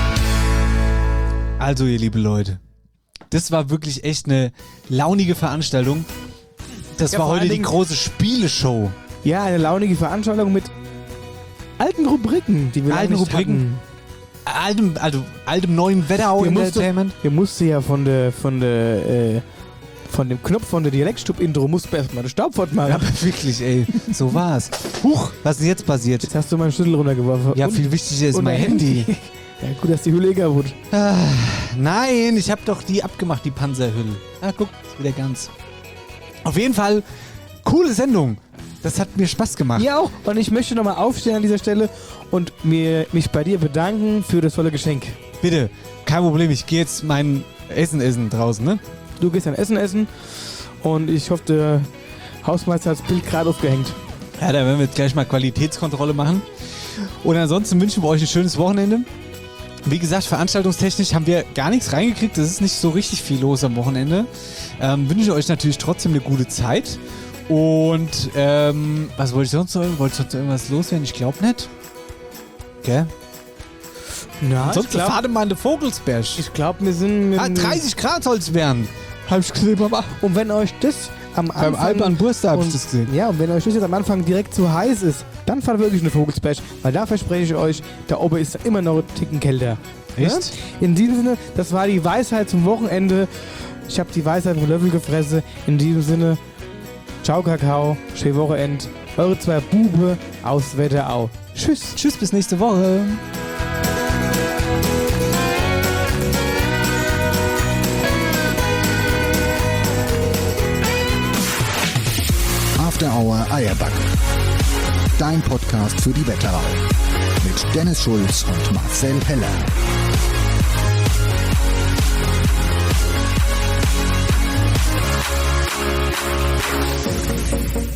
Also ihr liebe Leute, das war wirklich echt eine launige Veranstaltung. Das Ja, war vor heute allen die Dingen- große Spieleshow. Ja, eine launige Veranstaltung mit alten Rubriken, die wir Alten noch nicht Rubriken. Altem, also altem neuen Wetterau Wir mussten, Entertainment. wir mussten ja von der, von der, äh, von dem Knopf von der Dialektstub-Intro mussten wir erstmal den Staub fortmachen. Ja, aber wirklich, ey. So war's. Huch, was ist jetzt passiert? Jetzt hast du meinen Schlüssel runtergeworfen. Ja, Und- viel wichtiger ist und mein dein Handy. Ja, gut, dass die Hülle kaputt. Ah, nein, ich habe doch die abgemacht, die Panzerhülle. Ah, guck, ist wieder ganz. Auf jeden Fall, coole Sendung. Das hat mir Spaß gemacht. Mir auch. Und ich möchte nochmal aufstehen an dieser Stelle und mir, mich bei dir bedanken für das tolle Geschenk. Bitte, kein Problem, ich gehe jetzt mein Essen essen draußen, ne? Du gehst dein Essen essen und ich hoffe, der Hausmeister hat das Bild gerade aufgehängt. Ja, da werden wir jetzt gleich mal Qualitätskontrolle machen. Und ansonsten wünschen wir euch ein schönes Wochenende. Wie gesagt, veranstaltungstechnisch haben wir gar nichts reingekriegt. Das ist nicht so richtig viel los am Wochenende. Ähm, wünsche ich euch natürlich trotzdem eine gute Zeit. Und ähm, was wollte ich sonst noch? Wollte ich sonst irgendwas loswerden? Ich glaube nicht. Gell? Ja, Sonst fahrt mal in den Vogelsberg. Ich glaube, wir sind... Ah, dreißig Grad soll es werden. Hab ich gesehen, Papa. Und wenn euch das am Anfang... Beim Alban Burster hab ich und- das gesehen. Ja, und wenn euch das jetzt am Anfang direkt zu heiß ist, dann fahrt wirklich eine Vogelsberg. Weil da verspreche ich euch, da oben ist immer noch ein Ticken kälter. Echt? Ja? In diesem Sinne, das war die Weisheit zum Wochenende. Ich habe die Weisheit vom Löffel gefressen. In diesem Sinne, ciao Kakao, schöne Wochenend. Eure zwei Bube aus Wetterau. Tschüss. Tschüss, bis nächste Woche. After Hour Eierbacke. Dein Podcast für die Wetterau. Mit Dennis Schulz und Marcel Heller.